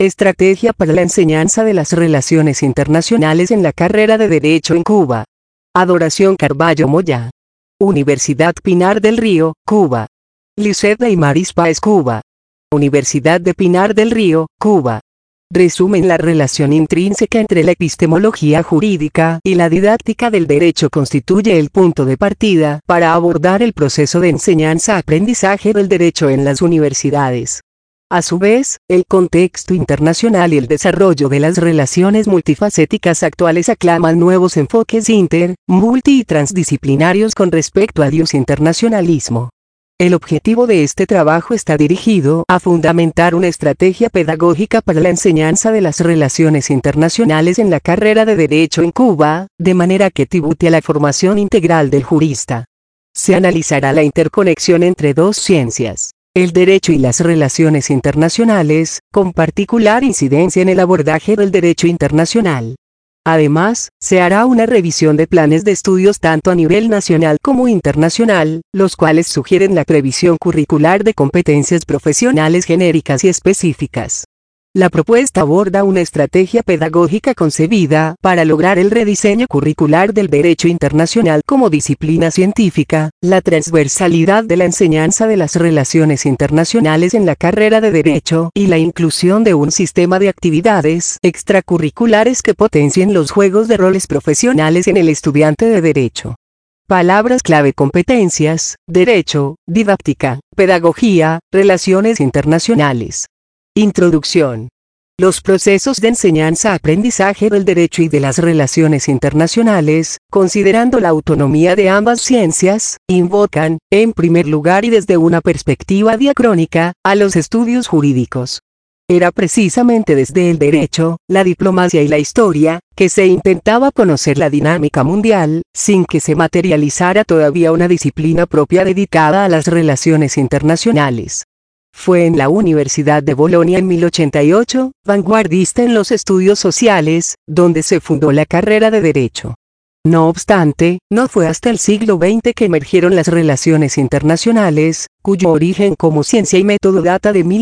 Estrategia para la enseñanza de las relaciones internacionales en la carrera de Derecho en Cuba. Adoración Carballo Moya. Universidad Pinar del Río, Cuba. Lisset Daymaris Páez, Cuba. Universidad de Pinar del Río, Cuba. Resumen: la relación intrínseca entre la epistemología jurídica y la didáctica del derecho constituye el punto de partida para abordar el proceso de enseñanza-aprendizaje del derecho en las universidades. A su vez, el contexto internacional y el desarrollo de las relaciones multifacéticas actuales aclaman nuevos enfoques inter-, multi- y transdisciplinarios con respecto a dicho internacionalismo. El objetivo de este trabajo está dirigido a fundamentar una estrategia pedagógica para la enseñanza de las relaciones internacionales en la carrera de Derecho en Cuba, de manera que tribute a la formación integral del jurista. Se analizará la interconexión entre dos ciencias, el derecho y las relaciones internacionales, con particular incidencia en el abordaje del derecho internacional. Además, se hará una revisión de planes de estudios tanto a nivel nacional como internacional, los cuales sugieren la previsión curricular de competencias profesionales genéricas y específicas. La propuesta aborda una estrategia pedagógica concebida para lograr el rediseño curricular del derecho internacional como disciplina científica, la transversalidad de la enseñanza de las relaciones internacionales en la carrera de Derecho y la inclusión de un sistema de actividades extracurriculares que potencien los juegos de roles profesionales en el estudiante de Derecho. Palabras clave: competencias, derecho, didáctica, pedagogía, relaciones internacionales. Introducción. Los procesos de enseñanza-aprendizaje del derecho y de las relaciones internacionales, considerando la autonomía de ambas ciencias, invocan, en primer lugar y desde una perspectiva diacrónica, a los estudios jurídicos. Era precisamente desde el derecho, la diplomacia y la historia, que se intentaba conocer la dinámica mundial, sin que se materializara todavía una disciplina propia dedicada a las relaciones internacionales. Fue en la Universidad de Bolonia en 1088, vanguardista en los estudios sociales, donde se fundó la carrera de Derecho. No obstante, no fue hasta el siglo XX que emergieron las relaciones internacionales, cuyo origen como ciencia y método data de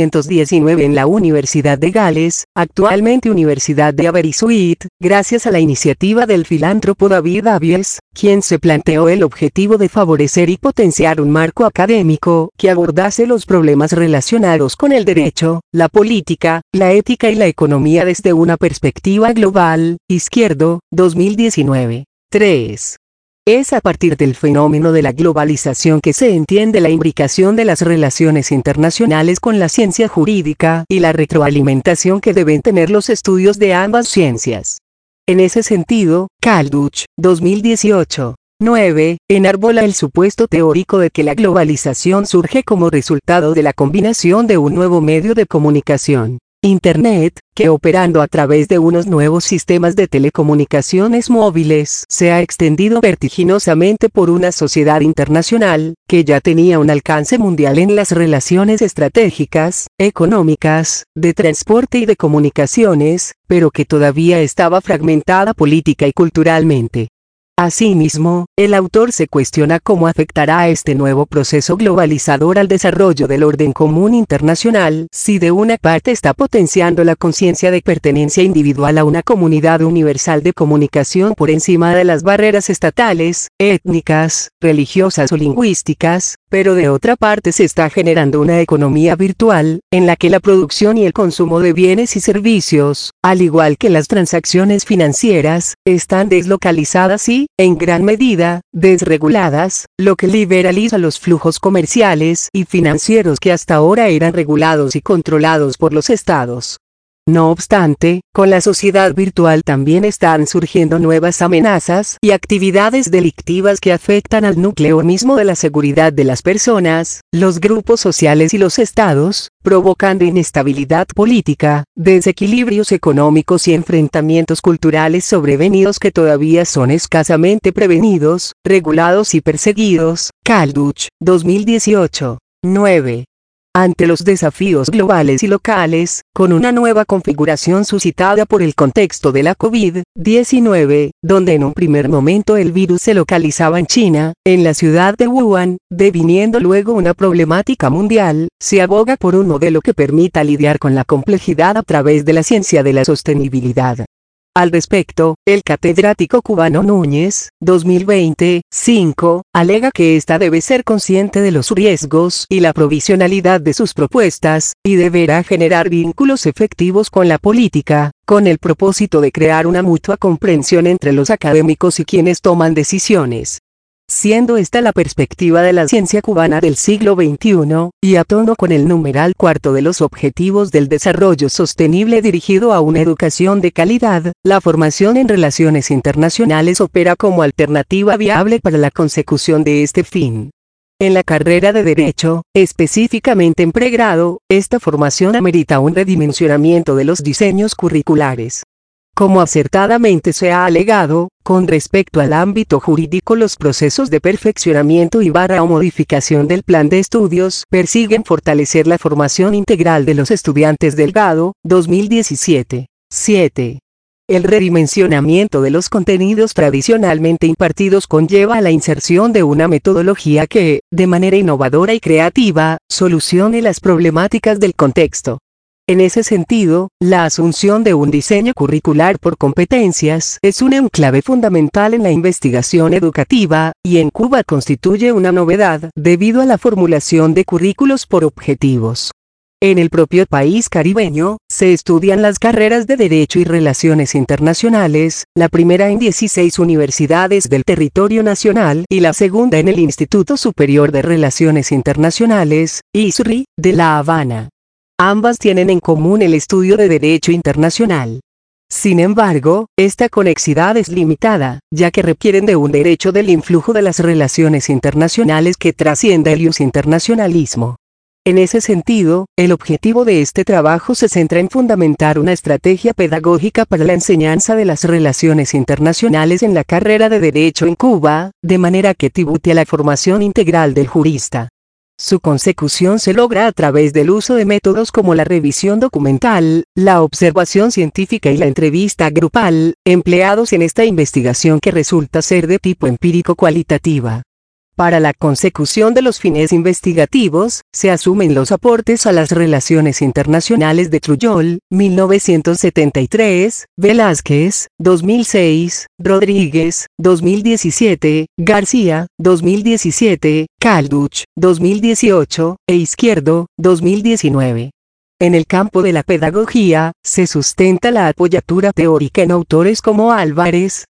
1919 en la Universidad de Gales, actualmente Universidad de Aberystwyth, gracias a la iniciativa del filántropo David Davies, quien se planteó el objetivo de favorecer y potenciar un marco académico que abordase los problemas relacionados con el derecho, la política, la ética y la economía desde una perspectiva global. Izquierdo, 2019. 3. Es a partir del fenómeno de la globalización que se entiende la imbricación de las relaciones internacionales con la ciencia jurídica y la retroalimentación que deben tener los estudios de ambas ciencias. En ese sentido, Calduch, 2018. 9. Enarbola el supuesto teórico de que la globalización surge como resultado de la combinación de un nuevo medio de comunicación, Internet, que operando a través de unos nuevos sistemas de telecomunicaciones móviles se ha extendido vertiginosamente por una sociedad internacional, que ya tenía un alcance mundial en las relaciones estratégicas, económicas, de transporte y de comunicaciones, pero que todavía estaba fragmentada política y culturalmente. Asimismo, el autor se cuestiona cómo afectará este nuevo proceso globalizador al desarrollo del orden común internacional, si de una parte está potenciando la conciencia de pertenencia individual a una comunidad universal de comunicación por encima de las barreras estatales, étnicas, religiosas o lingüísticas, pero de otra parte se está generando una economía virtual, en la que la producción y el consumo de bienes y servicios, al igual que las transacciones financieras, están deslocalizadas y, en gran medida, desreguladas, lo que liberaliza los flujos comerciales y financieros que hasta ahora eran regulados y controlados por los estados. No obstante, con la sociedad virtual también están surgiendo nuevas amenazas y actividades delictivas que afectan al núcleo mismo de la seguridad de las personas, los grupos sociales y los estados, provocando inestabilidad política, desequilibrios económicos y enfrentamientos culturales sobrevenidos que todavía son escasamente prevenidos, regulados y perseguidos. Calduch, 2018. 9. Ante los desafíos globales y locales, con una nueva configuración suscitada por el contexto de la COVID-19, donde en un primer momento el virus se localizaba en China, en la ciudad de Wuhan, deviniendo luego una problemática mundial, se aboga por un modelo que permita lidiar con la complejidad a través de la ciencia de la sostenibilidad. Al respecto, el catedrático cubano Núñez, 2020, 5, alega que ésta debe ser consciente de los riesgos y la provisionalidad de sus propuestas, y deberá generar vínculos efectivos con la política, con el propósito de crear una mutua comprensión entre los académicos y quienes toman decisiones. Siendo esta la perspectiva de la ciencia cubana del siglo XXI, y a tono con el numeral cuarto de los Objetivos del Desarrollo Sostenible dirigido a una educación de calidad, la formación en relaciones internacionales opera como alternativa viable para la consecución de este fin. En la carrera de Derecho, específicamente en pregrado, esta formación amerita un redimensionamiento de los diseños curriculares. Como acertadamente se ha alegado, con respecto al ámbito jurídico, los procesos de perfeccionamiento o modificación del plan de estudios persiguen fortalecer la formación integral de los estudiantes. Delgado, 2017. 7. El redimensionamiento de los contenidos tradicionalmente impartidos conlleva a la inserción de una metodología que, de manera innovadora y creativa, solucione las problemáticas del contexto. En ese sentido, la asunción de un diseño curricular por competencias es un enclave fundamental en la investigación educativa, y en Cuba constituye una novedad debido a la formulación de currículos por objetivos. En el propio país caribeño, se estudian las carreras de Derecho y Relaciones Internacionales, la primera en 16 universidades del territorio nacional y la segunda en el Instituto Superior de Relaciones Internacionales, ISRI, de La Habana. Ambas tienen en común el estudio de Derecho Internacional. Sin embargo, esta conexidad es limitada, ya que requieren de un derecho del influjo de las relaciones internacionales que trascienda el internacionalismo. En ese sentido, el objetivo de este trabajo se centra en fundamentar una estrategia pedagógica para la enseñanza de las relaciones internacionales en la carrera de Derecho en Cuba, de manera que tribute a la formación integral del jurista. Su consecución se logra a través del uso de métodos como la revisión documental, la observación científica y la entrevista grupal, empleados en esta investigación que resulta ser de tipo empírico-cualitativa. Para la consecución de los fines investigativos, se asumen los aportes a las relaciones internacionales de Trujol, 1973, Velázquez, 2006, Rodríguez, 2017, García, 2017, Calduch, 2018, e Izquierdo, 2019. En el campo de la pedagogía, se sustenta la apoyatura teórica en autores como Álvarez,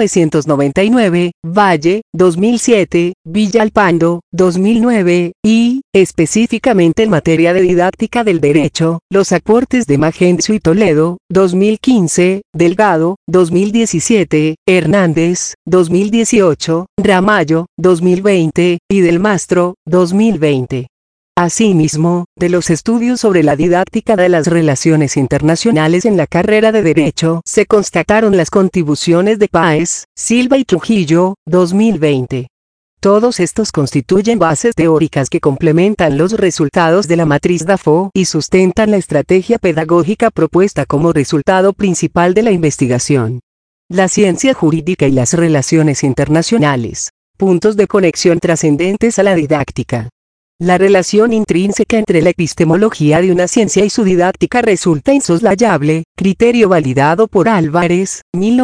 1999, Valle, 2007, Villalpando, 2009, y, específicamente en materia de didáctica del derecho, los aportes de Magencio y Toledo, 2015, Delgado, 2017, Hernández, 2018, Ramallo, 2020, y Del Mastro, 2020. Asimismo, de los estudios sobre la didáctica de las relaciones internacionales en la carrera de Derecho, se constataron las contribuciones de Páez, Silva y Trujillo, 2020. Todos estos constituyen bases teóricas que complementan los resultados de la matriz Dafo y sustentan la estrategia pedagógica propuesta como resultado principal de la investigación. La ciencia jurídica y las relaciones internacionales. Puntos de conexión trascendentes a la didáctica. La relación intrínseca entre la epistemología de una ciencia y su didáctica resulta insoslayable, criterio validado por Álvarez,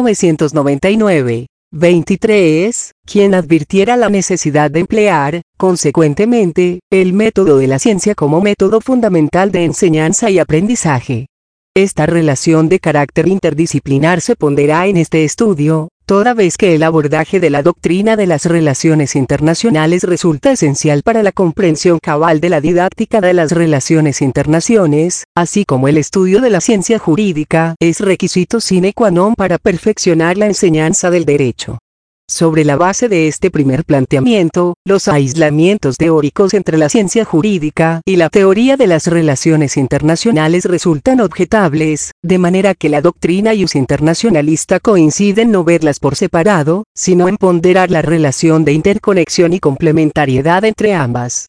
1999. 23, quien advirtiera la necesidad de emplear, consecuentemente, el método de la ciencia como método fundamental de enseñanza y aprendizaje. Esta relación de carácter interdisciplinar se pondera en este estudio, toda vez que el abordaje de la doctrina de las relaciones internacionales resulta esencial para la comprensión cabal de la didáctica de las relaciones internacionales, así como el estudio de la ciencia jurídica es requisito sine qua non para perfeccionar la enseñanza del derecho. Sobre la base de este primer planteamiento, los aislamientos teóricos entre la ciencia jurídica y la teoría de las relaciones internacionales resultan objetables, de manera que la doctrina ius internacionalista coincide en no verlas por separado, sino en ponderar la relación de interconexión y complementariedad entre ambas.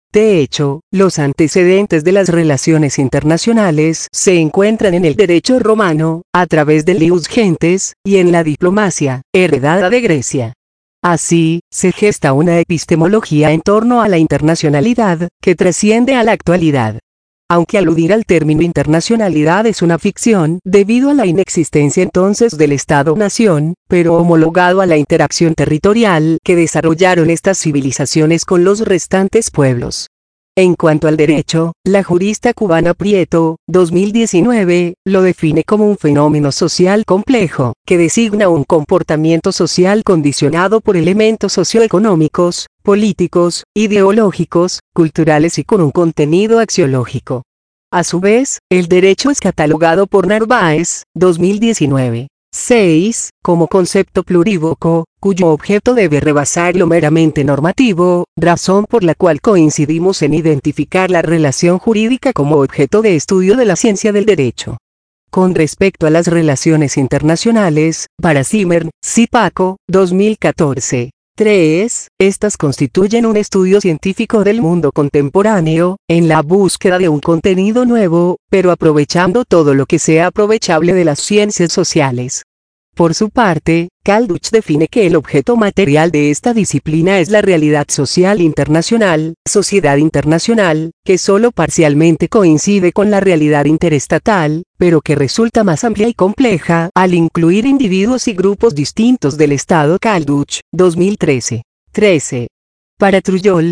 De hecho, los antecedentes de las relaciones internacionales se encuentran en el derecho romano, a través del ius gentes, y en la diplomacia, heredada de Grecia. Así, se gesta una epistemología en torno a la internacionalidad, que trasciende a la actualidad. Aunque aludir al término internacionalidad es una ficción, debido a la inexistencia entonces del Estado-nación, pero homologado a la interacción territorial que desarrollaron estas civilizaciones con los restantes pueblos. En cuanto al derecho, la jurista cubana Prieto, 2019, lo define como un fenómeno social complejo, que designa un comportamiento social condicionado por elementos socioeconómicos, políticos, ideológicos, culturales y con un contenido axiológico. A su vez, el derecho es catalogado por Narváez, 2019. 6, como concepto plurívoco, cuyo objeto debe rebasar lo meramente normativo, razón por la cual coincidimos en identificar la relación jurídica como objeto de estudio de la ciencia del derecho. Con respecto a las relaciones internacionales, para Zimmer, Zipaco, 2014. 3. Estas constituyen un estudio científico del mundo contemporáneo, en la búsqueda de un contenido nuevo, pero aprovechando todo lo que sea aprovechable de las ciencias sociales. Por su parte, Kalduch define que el objeto material de esta disciplina es la realidad social internacional, sociedad internacional, que solo parcialmente coincide con la realidad interestatal, pero que resulta más amplia y compleja al incluir individuos y grupos distintos del Estado. Kalduch, 2013. 13. Para Trujol,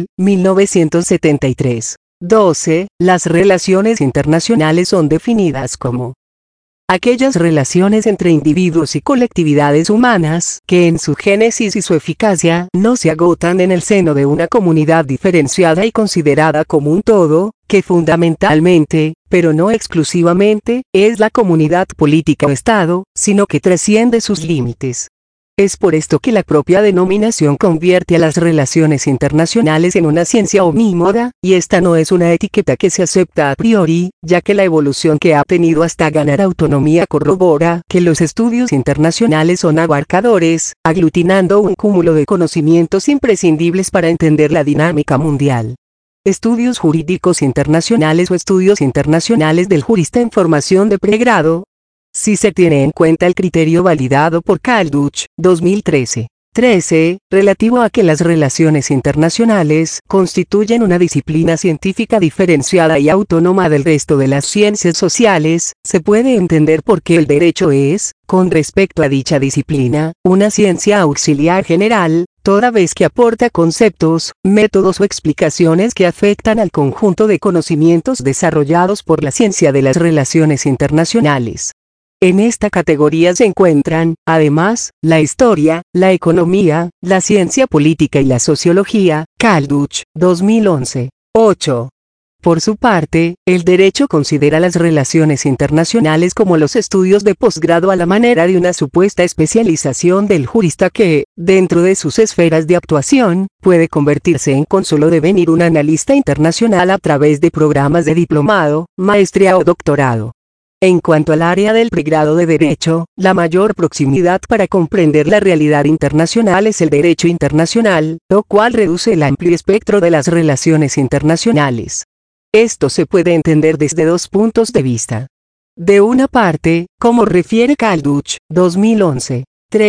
1973. 12. Las relaciones internacionales son definidas como aquellas relaciones entre individuos y colectividades humanas que en su génesis y su eficacia no se agotan en el seno de una comunidad diferenciada y considerada como un todo, que fundamentalmente, pero no exclusivamente, es la comunidad política o Estado, sino que trasciende sus límites. Es por esto que la propia denominación convierte a las relaciones internacionales en una ciencia omnímoda, y esta no es una etiqueta que se acepta a priori, ya que la evolución que ha tenido hasta ganar autonomía corrobora que los estudios internacionales son abarcadores, aglutinando un cúmulo de conocimientos imprescindibles para entender la dinámica mundial. Estudios jurídicos internacionales o estudios internacionales del jurista en formación de pregrado. Si se tiene en cuenta el criterio validado por Kalduch, 2013. 13, relativo a que las relaciones internacionales constituyen una disciplina científica diferenciada y autónoma del resto de las ciencias sociales, se puede entender por qué el derecho es, con respecto a dicha disciplina, una ciencia auxiliar general, toda vez que aporta conceptos, métodos o explicaciones que afectan al conjunto de conocimientos desarrollados por la ciencia de las relaciones internacionales. En esta categoría se encuentran, además, la historia, la economía, la ciencia política y la sociología. Kalduch, 2011. 8. Por su parte, el derecho considera las relaciones internacionales como los estudios de posgrado a la manera de una supuesta especialización del jurista que, dentro de sus esferas de actuación, puede convertirse en con solo devenir un analista internacional a través de programas de diplomado, maestría o doctorado. En cuanto al área del pregrado de Derecho, la mayor proximidad para comprender la realidad internacional es el derecho internacional, lo cual reduce el amplio espectro de las relaciones internacionales. Esto se puede entender desde dos puntos de vista. De una parte, como refiere Kalduch, 2011.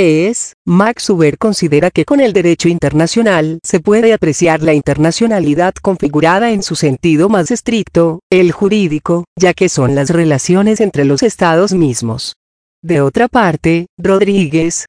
3. Max Huber considera que con el derecho internacional se puede apreciar la internacionalidad configurada en su sentido más estricto, el jurídico, ya que son las relaciones entre los estados mismos. De otra parte, Rodríguez,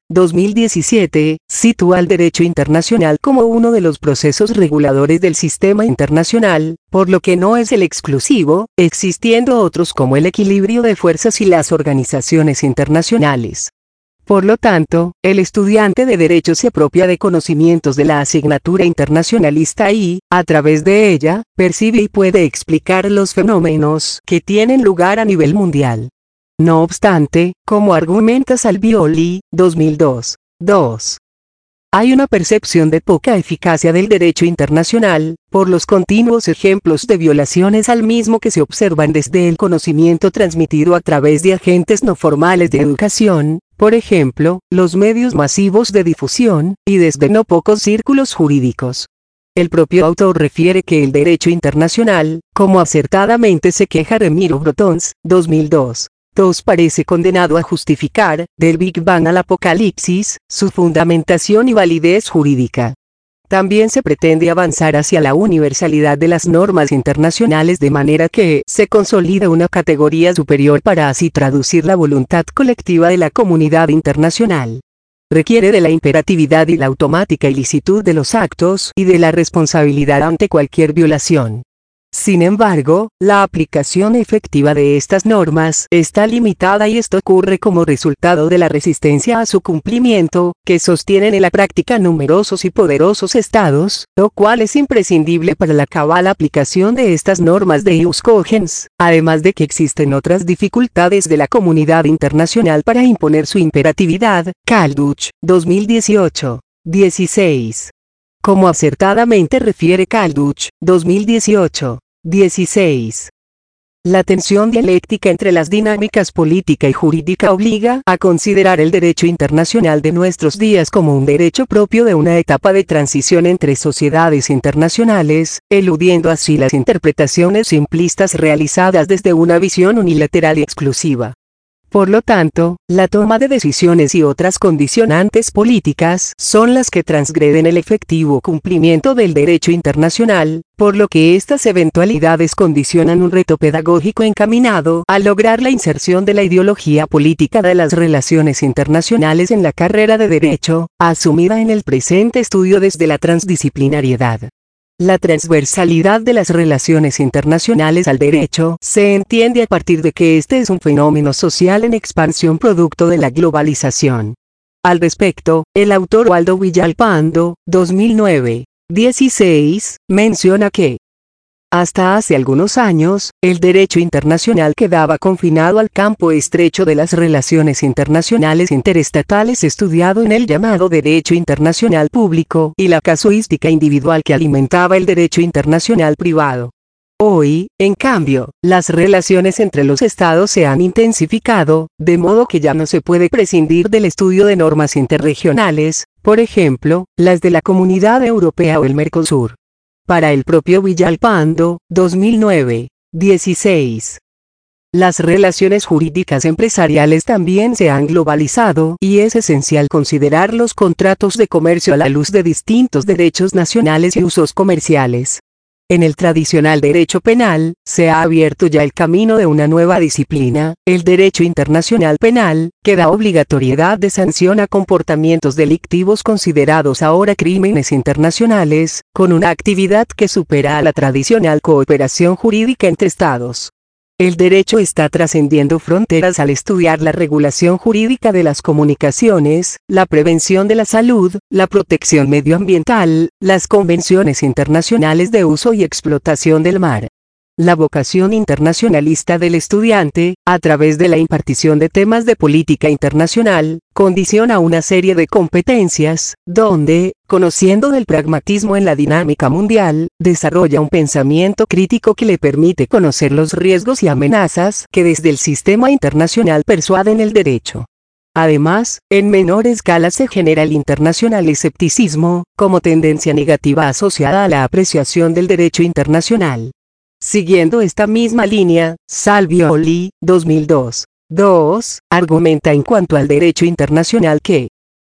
2017, sitúa al derecho internacional como uno de los procesos reguladores del sistema internacional, por lo que no es el exclusivo, existiendo otros como el equilibrio de fuerzas y las organizaciones internacionales. Por lo tanto, el estudiante de Derecho se apropia de conocimientos de la asignatura internacionalista y, a través de ella, percibe y puede explicar los fenómenos que tienen lugar a nivel mundial. No obstante, como argumenta Salvioli, 2002. 2. Hay una percepción de poca eficacia del derecho internacional, por los continuos ejemplos de violaciones al mismo que se observan desde el conocimiento transmitido a través de agentes no formales de educación, por ejemplo, los medios masivos de difusión, y desde no pocos círculos jurídicos. El propio autor refiere que el derecho internacional, como acertadamente se queja Remiro Brotons, 2002, parece condenado a justificar, del Big Bang al Apocalipsis, su fundamentación y validez jurídica. También se pretende avanzar hacia la universalidad de las normas internacionales de manera que se consolida una categoría superior para así traducir la voluntad colectiva de la comunidad internacional. Requiere de la imperatividad y la automática ilicitud de los actos y de la responsabilidad ante cualquier violación. Sin embargo, la aplicación efectiva de estas normas está limitada y esto ocurre como resultado de la resistencia a su cumplimiento, que sostienen en la práctica numerosos y poderosos estados, lo cual es imprescindible para la cabal aplicación de estas normas de ius cogens, además de que existen otras dificultades de la comunidad internacional para imponer su imperatividad. Kalduch, 2018. 16. Como acertadamente refiere Kalduch, 2018. 16. La tensión dialéctica entre las dinámicas política y jurídica obliga a considerar el derecho internacional de nuestros días como un derecho propio de una etapa de transición entre sociedades internacionales, eludiendo así las interpretaciones simplistas realizadas desde una visión unilateral y exclusiva. Por lo tanto, la toma de decisiones y otras condicionantes políticas son las que transgreden el efectivo cumplimiento del derecho internacional, por lo que estas eventualidades condicionan un reto pedagógico encaminado a lograr la inserción de la ideología política de las relaciones internacionales en la carrera de Derecho, asumida en el presente estudio desde la transdisciplinariedad. La transversalidad de las relaciones internacionales al derecho se entiende a partir de que este es un fenómeno social en expansión producto de la globalización. Al respecto, el autor Waldo Villalpando, 2009, 16, menciona que hasta hace algunos años, el derecho internacional quedaba confinado al campo estrecho de las relaciones internacionales interestatales estudiado en el llamado derecho internacional público y la casuística individual que alimentaba el derecho internacional privado. Hoy, en cambio, las relaciones entre los estados se han intensificado, de modo que ya no se puede prescindir del estudio de normas interregionales, por ejemplo, las de la Comunidad Europea o el Mercosur. Para el propio Villalpando, 2009, 16. Las relaciones jurídicas empresariales también se han globalizado y es esencial considerar los contratos de comercio a la luz de distintos derechos nacionales y usos comerciales. En el tradicional derecho penal, se ha abierto ya el camino de una nueva disciplina, el derecho internacional penal, que da obligatoriedad de sanción a comportamientos delictivos considerados ahora crímenes internacionales, con una actividad que supera a la tradicional cooperación jurídica entre estados. El derecho está trascendiendo fronteras al estudiar la regulación jurídica de las comunicaciones, la prevención de la salud, la protección medioambiental, las convenciones internacionales de uso y explotación del mar. La vocación internacionalista del estudiante, a través de la impartición de temas de política internacional, condiciona una serie de competencias, donde, conociendo del pragmatismo en la dinámica mundial, desarrolla un pensamiento crítico que le permite conocer los riesgos y amenazas que desde el sistema internacional persuaden el derecho. Además, en menor escala se genera el internacional escepticismo, como tendencia negativa asociada a la apreciación del derecho internacional. Siguiendo esta misma línea, Salvioli, 2002, argumenta en cuanto al derecho internacional que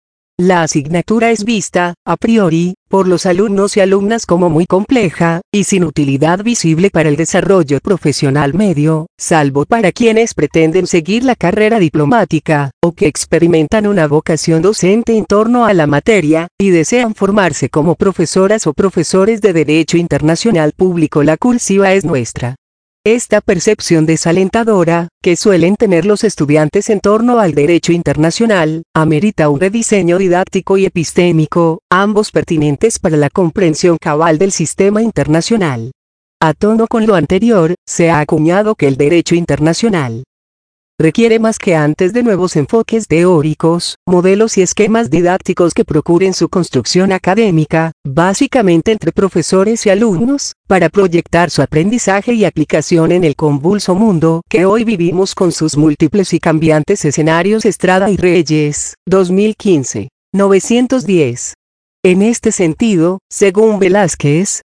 la asignatura es vista, a priori, por los alumnos y alumnas como muy compleja, y sin utilidad visible para el desarrollo profesional medio, salvo para quienes pretenden seguir la carrera diplomática, o que experimentan una vocación docente en torno a la materia, y desean formarse como profesoras o profesores de Derecho Internacional Público. La cursiva es nuestra. Esta percepción desalentadora, que suelen tener los estudiantes en torno al derecho internacional, amerita un rediseño didáctico y epistémico, ambos pertinentes para la comprensión cabal del sistema internacional. A tono con lo anterior, se ha acuñado que el derecho internacional requiere más que antes de nuevos enfoques teóricos, modelos y esquemas didácticos que procuren su construcción académica, básicamente entre profesores y alumnos, para proyectar su aprendizaje y aplicación en el convulso mundo que hoy vivimos con sus múltiples y cambiantes escenarios. Estrada y Reyes, 2015, 910. En este sentido, según Velázquez,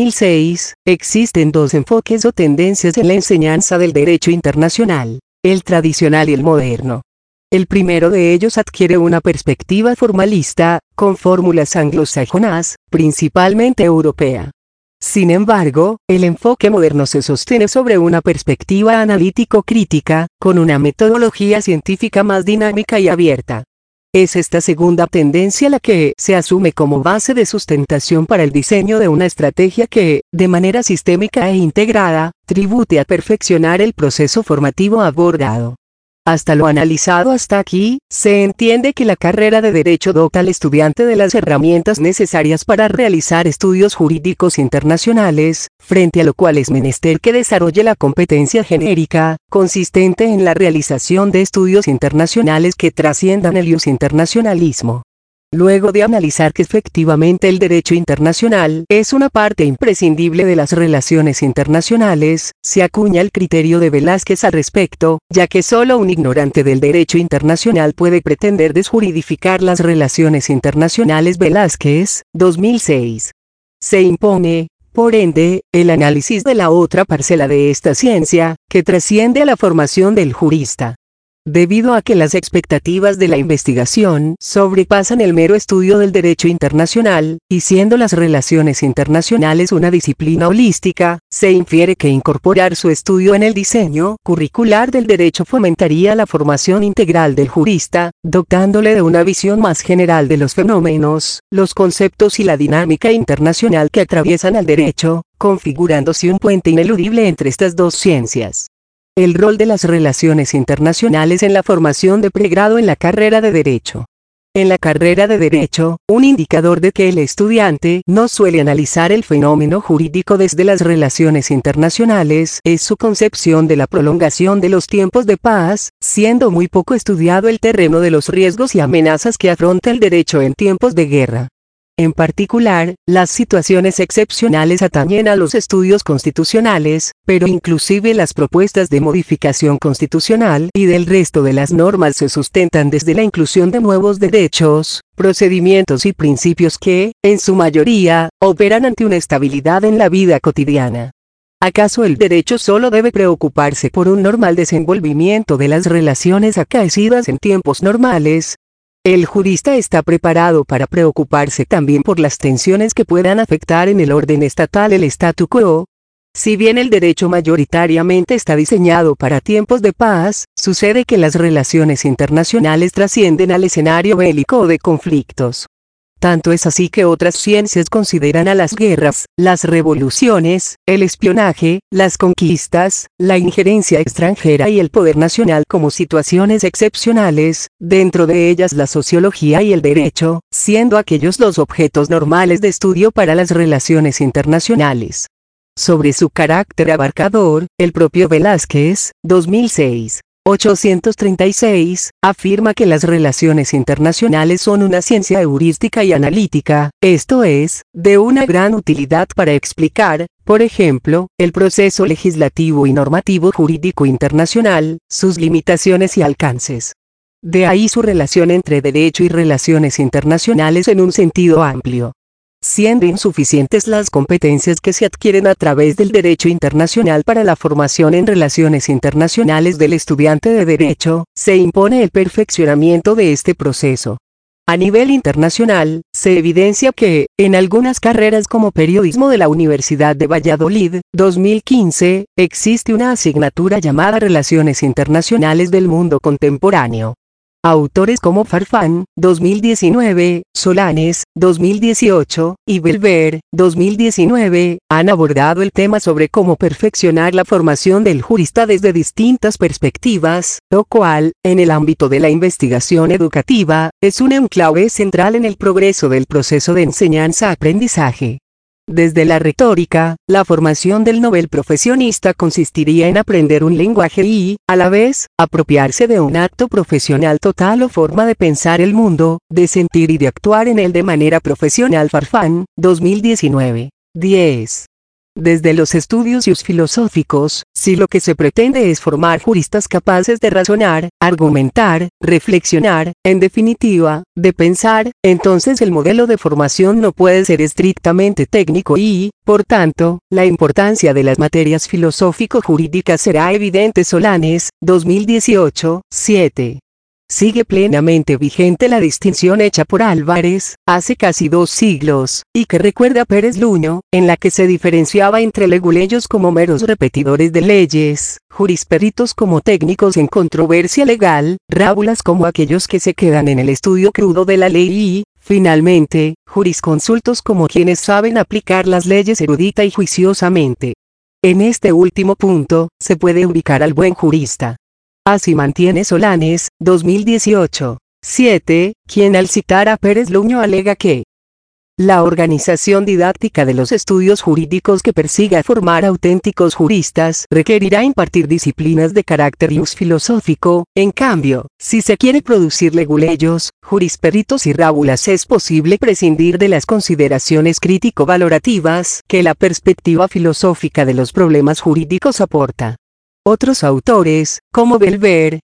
2006, existen dos enfoques o tendencias en la enseñanza del derecho internacional, el tradicional y el moderno. El primero de ellos adquiere una perspectiva formalista, con fórmulas anglosajonas, principalmente europea. Sin embargo, el enfoque moderno se sostiene sobre una perspectiva analítico-crítica, con una metodología científica más dinámica y abierta. Es esta segunda tendencia la que se asume como base de sustentación para el diseño de una estrategia que, de manera sistémica e integrada, tribute a perfeccionar el proceso formativo abordado. Hasta lo analizado hasta aquí, se entiende que la carrera de Derecho dota al estudiante de las herramientas necesarias para realizar estudios jurídicos internacionales, frente a lo cual es menester que desarrolle la competencia genérica, consistente en la realización de estudios internacionales que trasciendan el ius internacionalismo. Luego de analizar que efectivamente el derecho internacional es una parte imprescindible de las relaciones internacionales, se acuña el criterio de Velázquez al respecto, ya que solo un ignorante del derecho internacional puede pretender desjuridificar las relaciones internacionales. Velázquez, 2006. Se impone, por ende, el análisis de la otra parcela de esta ciencia, que trasciende a la formación del jurista. Debido a que las expectativas de la investigación sobrepasan el mero estudio del derecho internacional, y siendo las relaciones internacionales una disciplina holística, se infiere que incorporar su estudio en el diseño curricular del derecho fomentaría la formación integral del jurista, dotándole de una visión más general de los fenómenos, los conceptos y la dinámica internacional que atraviesan al derecho, configurándose un puente ineludible entre estas dos ciencias. El rol de las relaciones internacionales en la formación de pregrado en la carrera de Derecho. En la carrera de Derecho, un indicador de que el estudiante no suele analizar el fenómeno jurídico desde las relaciones internacionales es su concepción de la prolongación de los tiempos de paz, siendo muy poco estudiado el terreno de los riesgos y amenazas que afronta el derecho en tiempos de guerra. En particular, las situaciones excepcionales atañen a los estudios constitucionales, pero inclusive las propuestas de modificación constitucional y del resto de las normas se sustentan desde la inclusión de nuevos derechos, procedimientos y principios que, en su mayoría, operan ante una estabilidad en la vida cotidiana. ¿Acaso el derecho solo debe preocuparse por un normal desenvolvimiento de las relaciones acaecidas en tiempos normales? El jurista está preparado para preocuparse también por las tensiones que puedan afectar en el orden estatal el statu quo. Si bien el derecho mayoritariamente está diseñado para tiempos de paz, sucede que las relaciones internacionales trascienden al escenario bélico o de conflictos. Tanto es así que otras ciencias consideran a las guerras, las revoluciones, el espionaje, las conquistas, la injerencia extranjera y el poder nacional como situaciones excepcionales, dentro de ellas la sociología y el derecho, siendo aquellos los objetos normales de estudio para las relaciones internacionales. Sobre su carácter abarcador, el propio Velázquez, 2006. 836, afirma que las relaciones internacionales son una ciencia heurística y analítica, esto es, de una gran utilidad para explicar, por ejemplo, el proceso legislativo y normativo jurídico internacional, sus limitaciones y alcances. De ahí su relación entre derecho y relaciones internacionales en un sentido amplio. Siendo insuficientes las competencias que se adquieren a través del derecho internacional para la formación en relaciones internacionales del estudiante de derecho, se impone el perfeccionamiento de este proceso. A nivel internacional, se evidencia que, en algunas carreras como periodismo de la Universidad de Valladolid, 2015, existe una asignatura llamada Relaciones Internacionales del Mundo Contemporáneo. Autores como Farfán, 2019, Solanes, 2018, y Belver, 2019, han abordado el tema sobre cómo perfeccionar la formación del jurista desde distintas perspectivas, lo cual, en el ámbito de la investigación educativa, es un enclave central en el progreso del proceso de enseñanza-aprendizaje. Desde la retórica, la formación del novel profesionista consistiría en aprender un lenguaje y, a la vez, apropiarse de un acto profesional total o forma de pensar el mundo, de sentir y de actuar en él de manera profesional. Farfán, 2019. 10. desde los estudios filosóficos, si lo que se pretende es formar juristas capaces de razonar, argumentar, reflexionar, en definitiva, de pensar, entonces el modelo de formación no puede ser estrictamente técnico y, por tanto, la importancia de las materias filosófico-jurídicas será evidente. Solanes, 2018, 7. Sigue plenamente vigente la distinción hecha por Álvarez, hace casi 2 siglos, y que recuerda Pérez Luño, en la que se diferenciaba entre leguleyos como meros repetidores de leyes, jurisperitos como técnicos en controversia legal, rábulas como aquellos que se quedan en el estudio crudo de la ley y, finalmente, jurisconsultos como quienes saben aplicar las leyes erudita y juiciosamente. En este último punto, se puede ubicar al buen jurista. Así mantiene Solanes, 2018, 7, quien al citar a Pérez Luño alega que la organización didáctica de los estudios jurídicos que persiga formar auténticos juristas requerirá impartir disciplinas de carácter filosófico. En cambio, si se quiere producir leguleyos, jurisperitos y rábulas, es posible prescindir de las consideraciones crítico-valorativas que la perspectiva filosófica de los problemas jurídicos aporta. Otros autores, como Belver,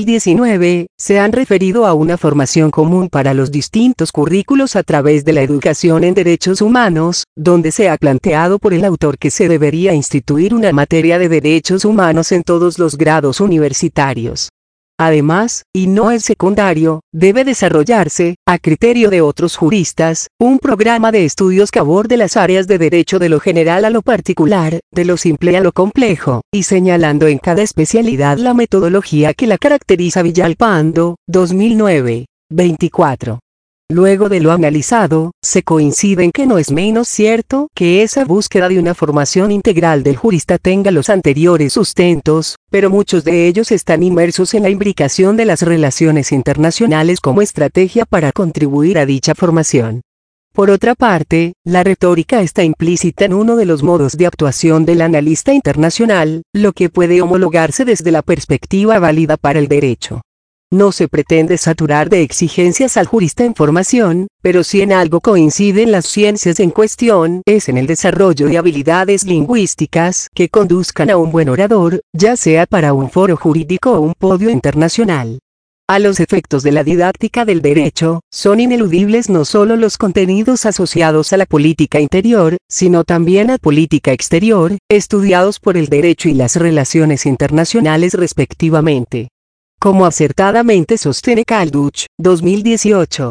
2019, se han referido a una formación común para los distintos currículos a través de la educación en derechos humanos, donde se ha planteado por el autor que se debería instituir una materia de derechos humanos en todos los grados universitarios. Además, y no es secundario, debe desarrollarse, a criterio de otros juristas, un programa de estudios que aborde las áreas de derecho de lo general a lo particular, de lo simple a lo complejo, y señalando en cada especialidad la metodología que la caracteriza. Villalpando, 2009, 24. Luego de lo analizado, se coincide en que no es menos cierto que esa búsqueda de una formación integral del jurista tenga los anteriores sustentos, pero muchos de ellos están inmersos en la imbricación de las relaciones internacionales como estrategia para contribuir a dicha formación. Por otra parte, la retórica está implícita en uno de los modos de actuación del analista internacional, lo que puede homologarse desde la perspectiva válida para el derecho. No se pretende saturar de exigencias al jurista en formación, pero si en algo coinciden las ciencias en cuestión, es en el desarrollo de habilidades lingüísticas que conduzcan a un buen orador, ya sea para un foro jurídico o un podio internacional. A los efectos de la didáctica del derecho, son ineludibles no solo los contenidos asociados a la política interior, sino también a política exterior, estudiados por el derecho y las relaciones internacionales respectivamente. Como acertadamente sostiene Calduch, 2018,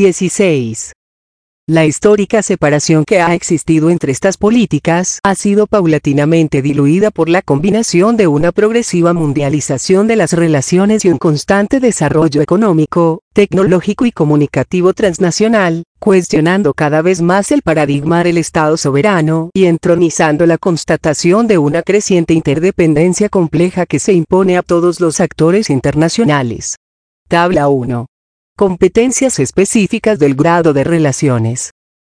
16. La histórica separación que ha existido entre estas políticas ha sido paulatinamente diluida por la combinación de una progresiva mundialización de las relaciones y un constante desarrollo económico, tecnológico y comunicativo transnacional, cuestionando cada vez más el paradigma del Estado soberano y entronizando la constatación de una creciente interdependencia compleja que se impone a todos los actores internacionales. Tabla 1. Competencias específicas del grado de relaciones.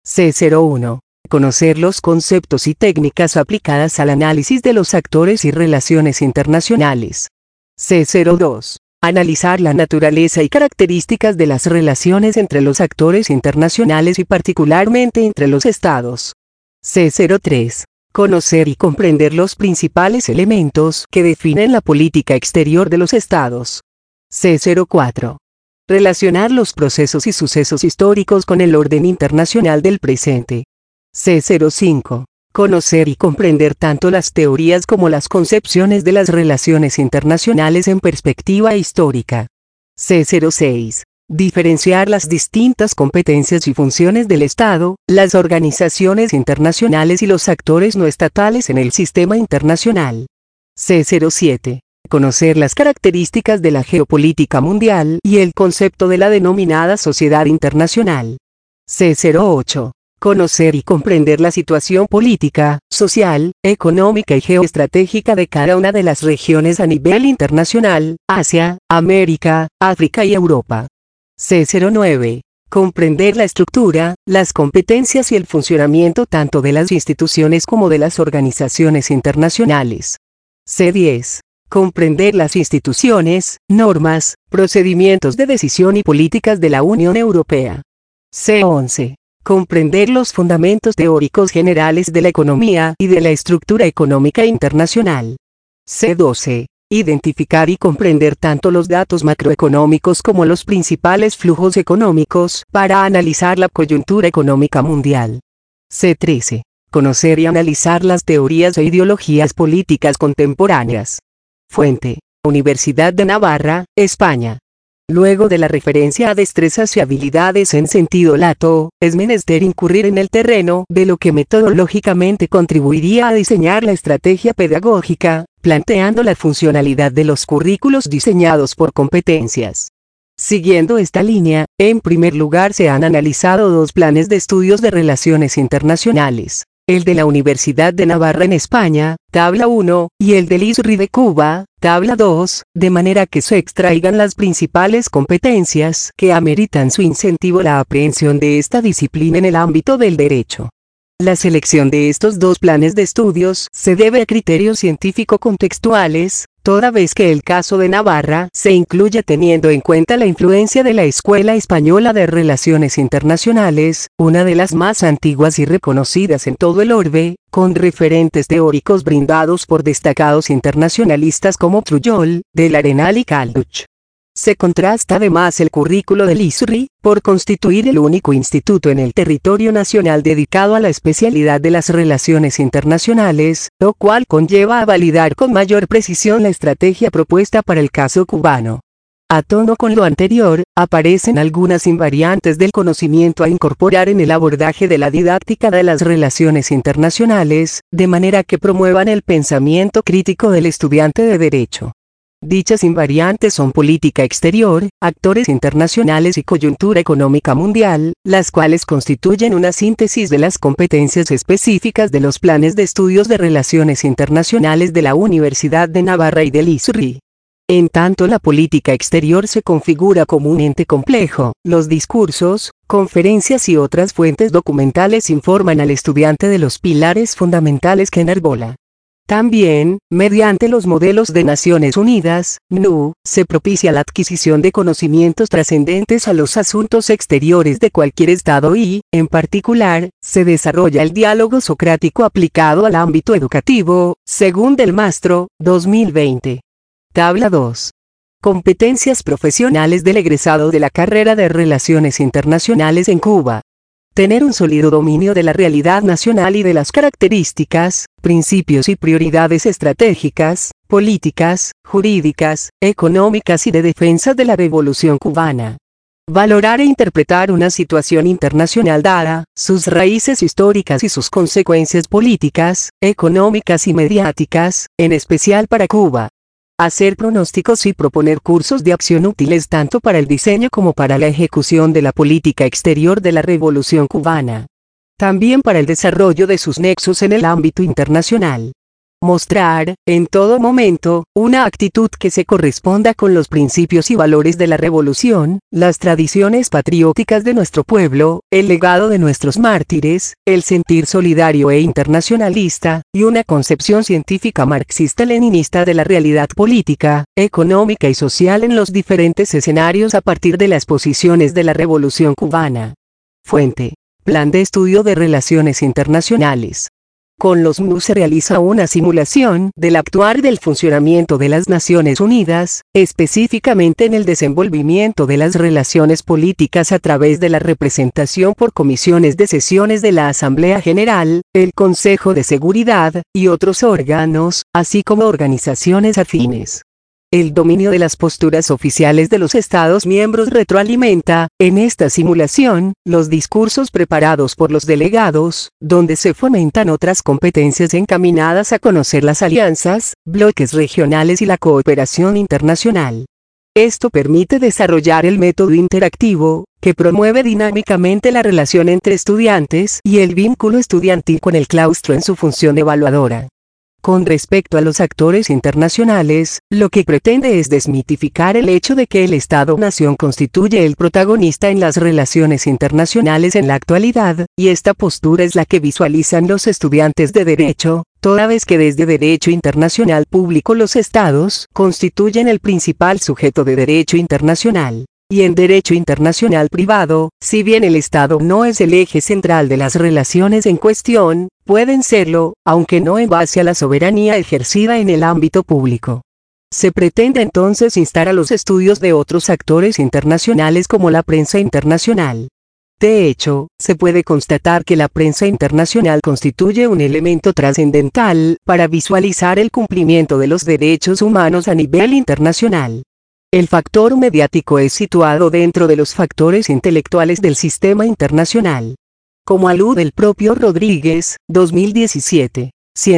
C01. Conocer los conceptos y técnicas aplicadas al análisis de los actores y relaciones internacionales. C02. Analizar la naturaleza y características de las relaciones entre los actores internacionales y particularmente entre los estados. C03. Conocer y comprender los principales elementos que definen la política exterior de los estados. C04. Relacionar los procesos y sucesos históricos con el orden internacional del presente. C05. Conocer y comprender tanto las teorías como las concepciones de las relaciones internacionales en perspectiva histórica. C06. Diferenciar las distintas competencias y funciones del Estado, las organizaciones internacionales y los actores no estatales en el sistema internacional. C07. Conocer las características de la geopolítica mundial y el concepto de la denominada sociedad internacional. C08. Conocer y comprender la situación política, social, económica y geoestratégica de cada una de las regiones a nivel internacional, Asia, América, África y Europa. C09. Comprender la estructura, las competencias y el funcionamiento tanto de las instituciones como de las organizaciones internacionales. C10. Comprender las instituciones, normas, procedimientos de decisión y políticas de la Unión Europea. C11. comprender los fundamentos teóricos generales de la economía y de la estructura económica internacional. C12. Identificar y comprender tanto los datos macroeconómicos como los principales flujos económicos para analizar la coyuntura económica mundial. C13. Conocer y analizar las teorías e ideologías políticas contemporáneas. Fuente: Universidad de Navarra, España. Luego de la referencia a destrezas y habilidades en sentido lato, es menester incurrir en el terreno de lo que metodológicamente contribuiría a diseñar la estrategia pedagógica, planteando la funcionalidad de los currículos diseñados por competencias. Siguiendo esta línea, en primer lugar se han analizado dos planes de estudios de relaciones internacionales. El de la Universidad de Navarra en España, tabla 1, y el del ISRI de Cuba, tabla 2, de manera que se extraigan las principales competencias que ameritan su incentivo a la aprehensión de esta disciplina en el ámbito del derecho. La selección de estos dos planes de estudios se debe a criterios científico-contextuales, toda vez que el caso de Navarra se incluye teniendo en cuenta la influencia de la Escuela Española de Relaciones Internacionales, una de las más antiguas y reconocidas en todo el orbe, con referentes teóricos brindados por destacados internacionalistas como Trujol, Del Arenal y Calduch. Se contrasta además el currículo del ISRI, por constituir el único instituto en el territorio nacional dedicado a la especialidad de las relaciones internacionales, lo cual conlleva a validar con mayor precisión la estrategia propuesta para el caso cubano. A tono con lo anterior, aparecen algunas invariantes del conocimiento a incorporar en el abordaje de la didáctica de las relaciones internacionales, de manera que promuevan el pensamiento crítico del estudiante de Derecho. Dichas invariantes son política exterior, actores internacionales y coyuntura económica mundial, las cuales constituyen una síntesis de las competencias específicas de los planes de estudios de relaciones internacionales de la Universidad de Navarra y del ISRI. En tanto la política exterior se configura como un ente complejo, los discursos, conferencias y otras fuentes documentales informan al estudiante de los pilares fundamentales que enarbola. También, mediante los modelos de Naciones Unidas, NU, se propicia la adquisición de conocimientos trascendentes a los asuntos exteriores de cualquier Estado y, en particular, se desarrolla el diálogo socrático aplicado al ámbito educativo, según Del Mastro, 2020. Tabla 2. Competencias profesionales del egresado de la carrera de Relaciones Internacionales en Cuba. Tener un sólido dominio de la realidad nacional y de las características, principios y prioridades estratégicas, políticas, jurídicas, económicas y de defensa de la Revolución cubana. Valorar e interpretar una situación internacional dada, sus raíces históricas y sus consecuencias políticas, económicas y mediáticas, en especial para Cuba. Hacer pronósticos y proponer cursos de acción útiles tanto para el diseño como para la ejecución de la política exterior de la Revolución cubana. También para el desarrollo de sus nexos en el ámbito internacional. Mostrar, en todo momento, una actitud que se corresponda con los principios y valores de la Revolución, las tradiciones patrióticas de nuestro pueblo, el legado de nuestros mártires, el sentir solidario e internacionalista, y una concepción científica marxista-leninista de la realidad política, económica y social en los diferentes escenarios a partir de las posiciones de la Revolución cubana. Fuente: Plan de Estudio de Relaciones Internacionales. Con los MNU se realiza una simulación del actuar del funcionamiento de las Naciones Unidas, específicamente en el desenvolvimiento de las relaciones políticas a través de la representación por comisiones de sesiones de la Asamblea General, el Consejo de Seguridad, y otros órganos, así como organizaciones afines. El dominio de las posturas oficiales de los Estados miembros retroalimenta, en esta simulación, los discursos preparados por los delegados, donde se fomentan otras competencias encaminadas a conocer las alianzas, bloques regionales y la cooperación internacional. Esto permite desarrollar el método interactivo, que promueve dinámicamente la relación entre estudiantes y el vínculo estudiantil con el claustro en su función evaluadora. Con respecto a los actores internacionales, lo que pretende es desmitificar el hecho de que el Estado-nación constituye el protagonista en las relaciones internacionales en la actualidad, y esta postura es la que visualizan los estudiantes de Derecho, toda vez que desde Derecho Internacional Público los Estados constituyen el principal sujeto de Derecho Internacional. Y en derecho internacional privado, si bien el Estado no es el eje central de las relaciones en cuestión, pueden serlo, aunque no en base a la soberanía ejercida en el ámbito público. Se pretende entonces instar a los estudios de otros actores internacionales como la prensa internacional. De hecho, se puede constatar que la prensa internacional constituye un elemento trascendental para visualizar el cumplimiento de los derechos humanos a nivel internacional. El factor mediático es situado dentro de los factores intelectuales del sistema internacional. Como alude el propio Rodríguez, 2017.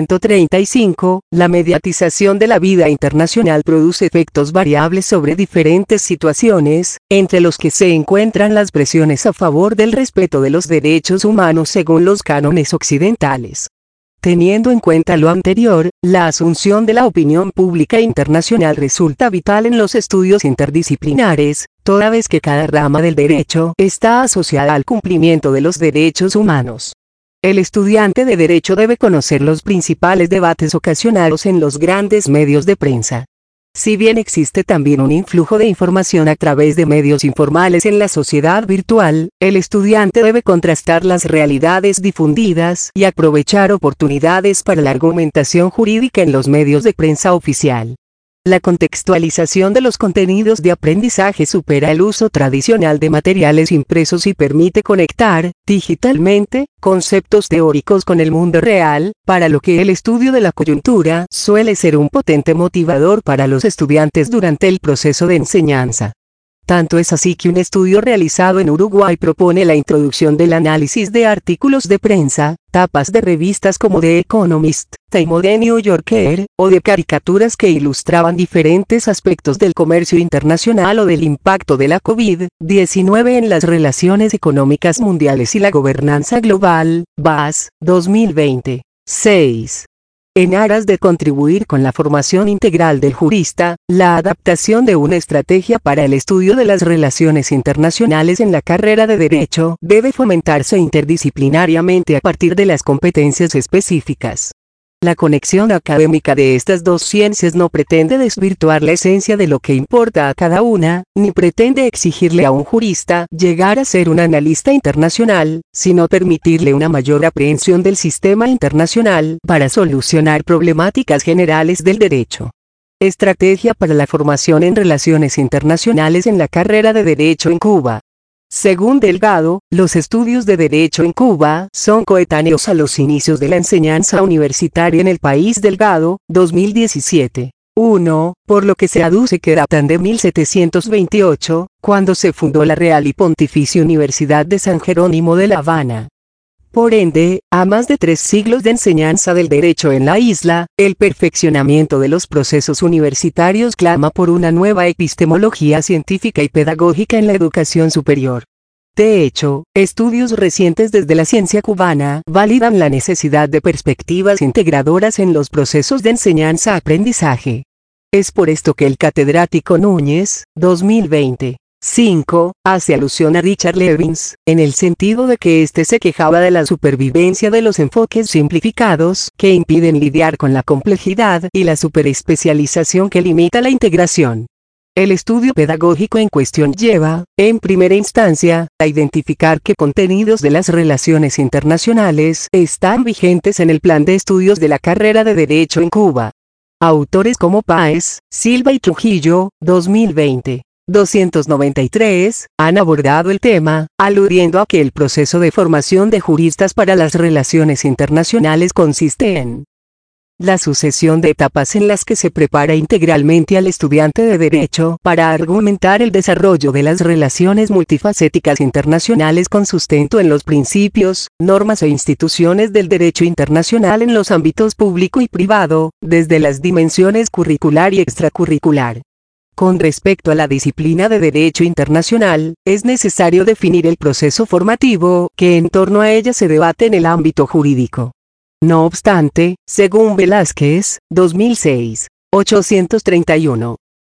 135, la mediatización de la vida internacional produce efectos variables sobre diferentes situaciones, entre los que se encuentran las presiones a favor del respeto de los derechos humanos según los cánones occidentales. Teniendo en cuenta lo anterior, la asunción de la opinión pública internacional resulta vital en los estudios interdisciplinares, toda vez que cada rama del derecho está asociada al cumplimiento de los derechos humanos. El estudiante de derecho debe conocer los principales debates ocasionados en los grandes medios de prensa. Si bien existe también un influjo de información a través de medios informales en la sociedad virtual, el estudiante debe contrastar las realidades difundidas y aprovechar oportunidades para la argumentación jurídica en los medios de prensa oficial. La contextualización de los contenidos de aprendizaje supera el uso tradicional de materiales impresos y permite conectar, digitalmente, conceptos teóricos con el mundo real, para lo que el estudio de la coyuntura suele ser un potente motivador para los estudiantes durante el proceso de enseñanza. Tanto es así que un estudio realizado en Uruguay propone la introducción del análisis de artículos de prensa, tapas de revistas como The Economist, Time o The New Yorker, o de caricaturas que ilustraban diferentes aspectos del comercio internacional o del impacto de la COVID-19 en las relaciones económicas mundiales y la gobernanza global, BAS, 2020. 6. En aras de contribuir con la formación integral del jurista, la adaptación de una estrategia para el estudio de las relaciones internacionales en la carrera de Derecho debe fomentarse interdisciplinariamente a partir de las competencias específicas. La conexión académica de estas dos ciencias no pretende desvirtuar la esencia de lo que importa a cada una, ni pretende exigirle a un jurista llegar a ser un analista internacional, sino permitirle una mayor aprehensión del sistema internacional para solucionar problemáticas generales del derecho. Estrategia para la formación en relaciones internacionales en la carrera de Derecho en Cuba. Según Delgado, los estudios de derecho en Cuba son coetáneos a los inicios de la enseñanza universitaria en el país. Delgado, 2017. 1, por lo que se aduce que datan de 1728, cuando se fundó la Real y Pontificia Universidad de San Jerónimo de La Habana. Por ende, a más de 3 siglos de enseñanza del derecho en la isla, el perfeccionamiento de los procesos universitarios clama por una nueva epistemología científica y pedagógica en la educación superior. De hecho, estudios recientes desde la ciencia cubana validan la necesidad de perspectivas integradoras en los procesos de enseñanza-aprendizaje. Es por esto que el catedrático Núñez, 2020. 5, hace alusión a Richard Levins, en el sentido de que éste se quejaba de la supervivencia de los enfoques simplificados que impiden lidiar con la complejidad y la superespecialización que limita la integración. El estudio pedagógico en cuestión lleva, en primera instancia, a identificar qué contenidos de las relaciones internacionales están vigentes en el plan de estudios de la carrera de Derecho en Cuba. Autores como Páez, Silva y Trujillo, 2020. 293, han abordado el tema, aludiendo a que el proceso de formación de juristas para las relaciones internacionales consiste en la sucesión de etapas en las que se prepara integralmente al estudiante de derecho para argumentar el desarrollo de las relaciones multifacéticas internacionales con sustento en los principios, normas e instituciones del derecho internacional en los ámbitos público y privado, desde las dimensiones curricular y extracurricular. Con respecto a la disciplina de Derecho Internacional, es necesario definir el proceso formativo que en torno a ella se debate en el ámbito jurídico. No obstante, según Velázquez, 2006, 831,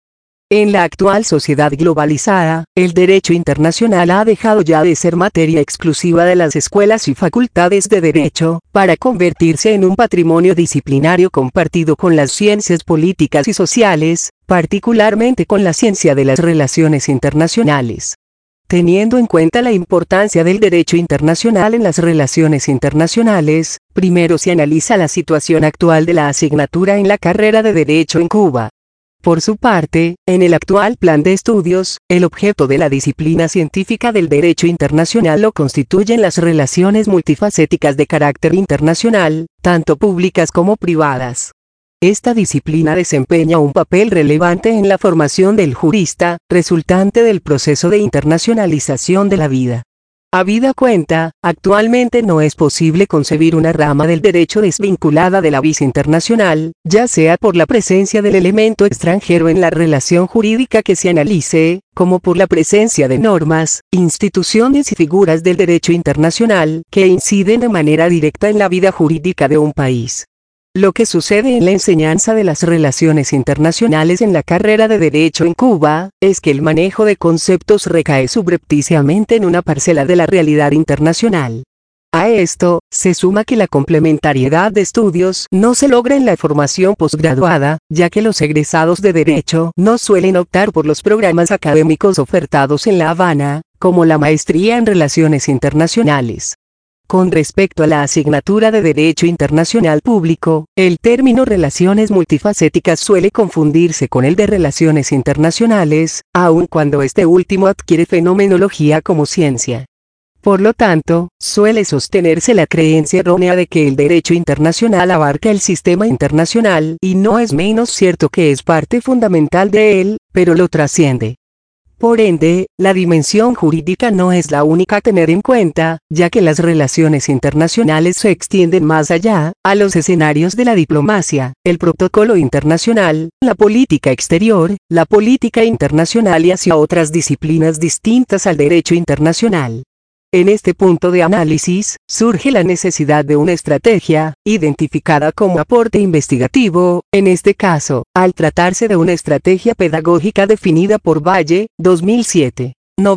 En la actual sociedad globalizada, el derecho internacional ha dejado ya de ser materia exclusiva de las escuelas y facultades de derecho, para convertirse en un patrimonio disciplinario compartido con las ciencias políticas y sociales, particularmente con la ciencia de las relaciones internacionales. Teniendo en cuenta la importancia del derecho internacional en las relaciones internacionales, primero se analiza la situación actual de la asignatura en la carrera de Derecho en Cuba. Por su parte, en el actual plan de estudios, el objeto de la disciplina científica del derecho internacional lo constituyen las relaciones multifacéticas de carácter internacional, tanto públicas como privadas. Esta disciplina desempeña un papel relevante en la formación del jurista, resultante del proceso de internacionalización de la vida. Habida cuenta, actualmente no es posible concebir una rama del derecho desvinculada de la vis internacional, ya sea por la presencia del elemento extranjero en la relación jurídica que se analice, como por la presencia de normas, instituciones y figuras del derecho internacional que inciden de manera directa en la vida jurídica de un país. Lo que sucede en la enseñanza de las relaciones internacionales en la carrera de Derecho en Cuba, es que el manejo de conceptos recae subrepticiamente en una parcela de la realidad internacional. A esto, se suma que la complementariedad de estudios no se logra en la formación posgraduada, ya que los egresados de Derecho no suelen optar por los programas académicos ofertados en La Habana, como la maestría en Relaciones Internacionales. Con respecto a la asignatura de Derecho Internacional Público, el término relaciones multifacéticas suele confundirse con el de relaciones internacionales, aun cuando este último adquiere fenomenología como ciencia. Por lo tanto, suele sostenerse la creencia errónea de que el derecho internacional abarca el sistema internacional, y no es menos cierto que es parte fundamental de él, pero lo trasciende. Por ende, la dimensión jurídica no es la única a tener en cuenta, ya que las relaciones internacionales se extienden más allá, a los escenarios de la diplomacia, el protocolo internacional, la política exterior, la política internacional y hacia otras disciplinas distintas al derecho internacional. En este punto de análisis, surge la necesidad de una estrategia, identificada como aporte investigativo, en este caso, al tratarse de una estrategia pedagógica definida por Valle, 2007.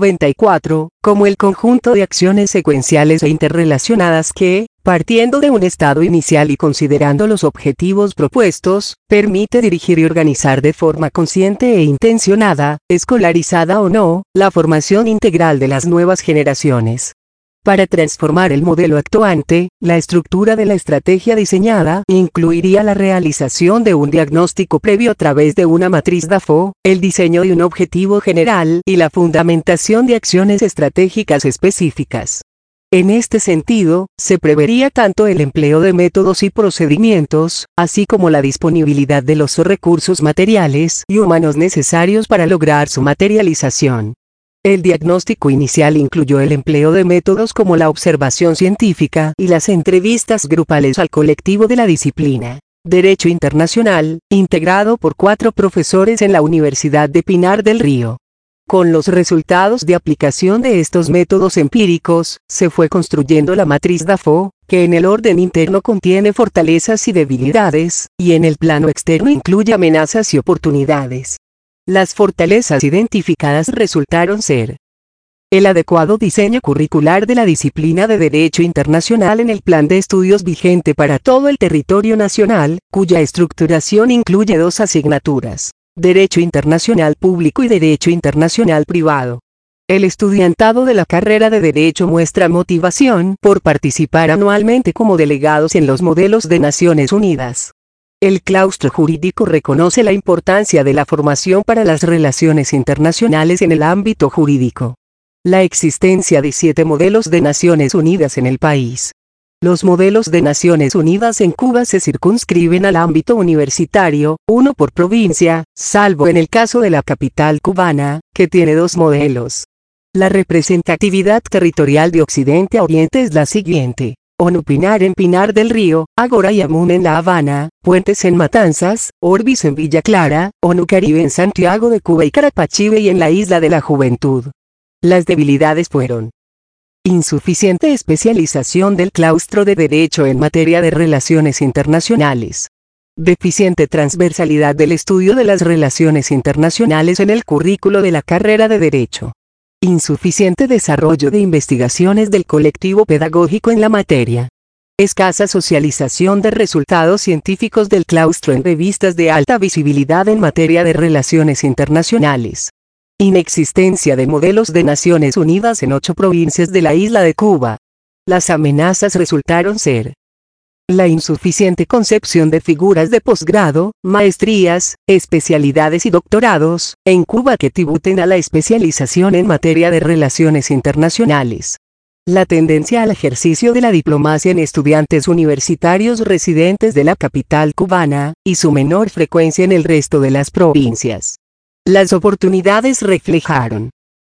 94, como el conjunto de acciones secuenciales e interrelacionadas que, partiendo de un estado inicial y considerando los objetivos propuestos, permite dirigir y organizar de forma consciente e intencionada, escolarizada o no, la formación integral de las nuevas generaciones. Para transformar el modelo actuante, la estructura de la estrategia diseñada incluiría la realización de un diagnóstico previo a través de una matriz DAFO, el diseño de un objetivo general y la fundamentación de acciones estratégicas específicas. En este sentido, se prevería tanto el empleo de métodos y procedimientos, así como la disponibilidad de los recursos materiales y humanos necesarios para lograr su materialización. El diagnóstico inicial incluyó el empleo de métodos como la observación científica y las entrevistas grupales al colectivo de la disciplina Derecho Internacional, integrado por 4 profesores en la Universidad de Pinar del Río. Con los resultados de aplicación de estos métodos empíricos, se fue construyendo la matriz DAFO, que en el orden interno contiene fortalezas y debilidades, y en el plano externo incluye amenazas y oportunidades. Las fortalezas identificadas resultaron ser el adecuado diseño curricular de la disciplina de Derecho Internacional en el plan de estudios vigente para todo el territorio nacional, cuya estructuración incluye 2 asignaturas: Derecho Internacional Público y Derecho Internacional Privado. El estudiantado de la carrera de Derecho muestra motivación por participar anualmente como delegados en los modelos de Naciones Unidas. El claustro jurídico reconoce la importancia de la formación para las relaciones internacionales en el ámbito jurídico. La existencia de 7 modelos de Naciones Unidas en el país. Los modelos de Naciones Unidas en Cuba se circunscriben al ámbito universitario, 1 por provincia, salvo en el caso de la capital cubana, que tiene 2 modelos. La representatividad territorial de Occidente a Oriente es la siguiente: ONU Pinar en Pinar del Río, Agora y Amun en La Habana, Puentes en Matanzas, Orbis en Villa Clara, ONU Caribe en Santiago de Cuba y Carapachive y en la Isla de la Juventud. Las debilidades fueron: insuficiente especialización del claustro de derecho en materia de relaciones internacionales. Deficiente transversalidad del estudio de las relaciones internacionales en el currículo de la carrera de Derecho. Insuficiente desarrollo de investigaciones del colectivo pedagógico en la materia. Escasa socialización de resultados científicos del claustro en revistas de alta visibilidad en materia de relaciones internacionales. Inexistencia de modelos de Naciones Unidas en 8 provincias de la isla de Cuba. Las amenazas resultaron ser: la insuficiente concepción de figuras de posgrado, maestrías, especialidades y doctorados, en Cuba que tributen a la especialización en materia de relaciones internacionales. La tendencia al ejercicio de la diplomacia en estudiantes universitarios residentes de la capital cubana, y su menor frecuencia en el resto de las provincias. Las oportunidades reflejaron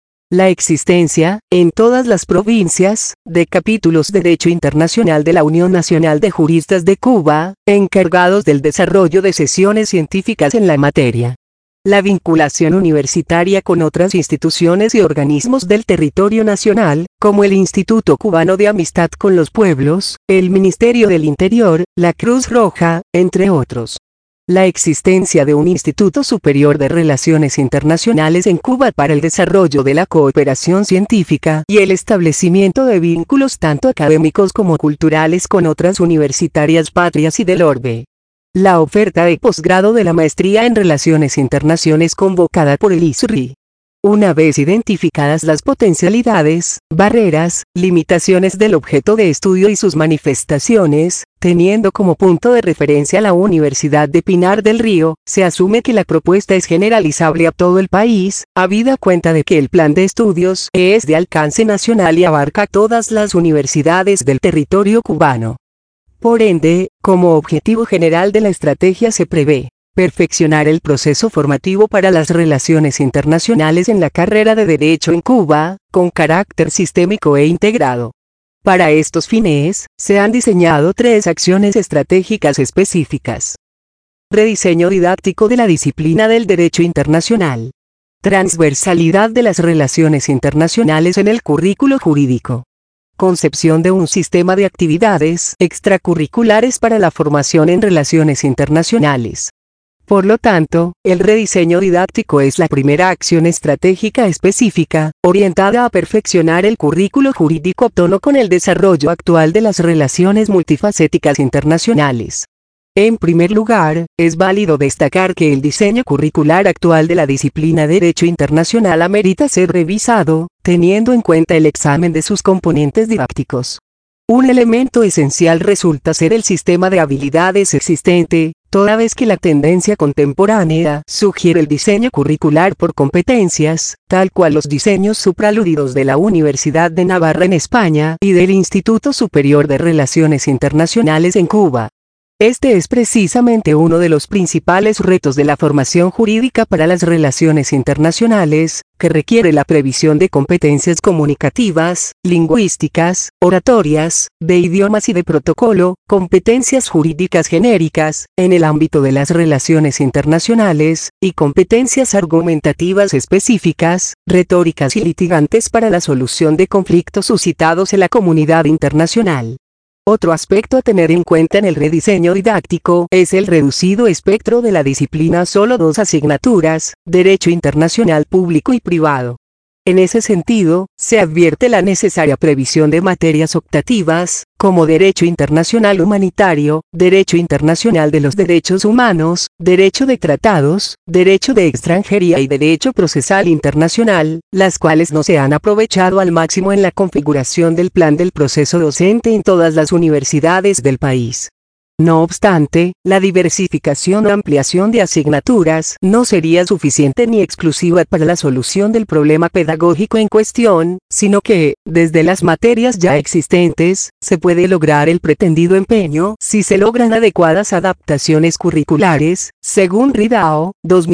la existencia, en todas las provincias, de capítulos de Derecho Internacional de la Unión Nacional de Juristas de Cuba, encargados del desarrollo de sesiones científicas en la materia. La vinculación universitaria con otras instituciones y organismos del territorio nacional, como el Instituto Cubano de Amistad con los Pueblos, el Ministerio del Interior, la Cruz Roja, entre otros. La existencia de un Instituto Superior de Relaciones Internacionales en Cuba para el desarrollo de la cooperación científica y el establecimiento de vínculos tanto académicos como culturales con otras universitarias patrias y del orbe. La oferta de posgrado de la maestría en Relaciones Internacionales convocada por el ISRI. Una vez identificadas las potencialidades, barreras, limitaciones del objeto de estudio y sus manifestaciones, teniendo como punto de referencia la Universidad de Pinar del Río, se asume que la propuesta es generalizable a todo el país, habida cuenta de que el plan de estudios es de alcance nacional y abarca todas las universidades del territorio cubano. Por ende, como objetivo general de la estrategia se prevé perfeccionar el proceso formativo para las relaciones internacionales en la carrera de Derecho en Cuba, con carácter sistémico e integrado. Para estos fines, se han diseñado 3 acciones estratégicas específicas. Rediseño didáctico de la disciplina del Derecho Internacional. Transversalidad de las relaciones internacionales en el currículo jurídico. Concepción de un sistema de actividades extracurriculares para la formación en relaciones internacionales. Por lo tanto, el rediseño didáctico es la primera acción estratégica específica, orientada a perfeccionar el currículo jurídico a tono con el desarrollo actual de las relaciones multifacéticas internacionales. En primer lugar, es válido destacar que el diseño curricular actual de la disciplina Derecho Internacional amerita ser revisado, teniendo en cuenta el examen de sus componentes didácticos. Un elemento esencial resulta ser el sistema de habilidades existente, toda vez que la tendencia contemporánea sugiere el diseño curricular por competencias, tal cual los diseños supraludidos de la Universidad de Navarra en España y del Instituto Superior de Relaciones Internacionales en Cuba. Este es precisamente uno de los principales retos de la formación jurídica para las relaciones internacionales, que requiere la previsión de competencias comunicativas, lingüísticas, oratorias, de idiomas y de protocolo, competencias jurídicas genéricas, en el ámbito de las relaciones internacionales, y competencias argumentativas específicas, retóricas y litigantes para la solución de conflictos suscitados en la comunidad internacional. Otro aspecto a tener en cuenta en el rediseño didáctico es el reducido espectro de la disciplina a solo 2 asignaturas, Derecho Internacional Público y Privado. En ese sentido, se advierte la necesaria previsión de materias optativas, como Derecho Internacional Humanitario, Derecho Internacional de los Derechos Humanos, Derecho de Tratados, Derecho de Extranjería y Derecho Procesal Internacional, las cuales no se han aprovechado al máximo en la configuración del plan del proceso docente en todas las universidades del país. No obstante, la diversificación o ampliación de asignaturas no sería suficiente ni exclusiva para la solución del problema pedagógico en cuestión, sino que, desde las materias ya existentes, se puede lograr el pretendido empeño si se logran adecuadas adaptaciones curriculares, según Ridao,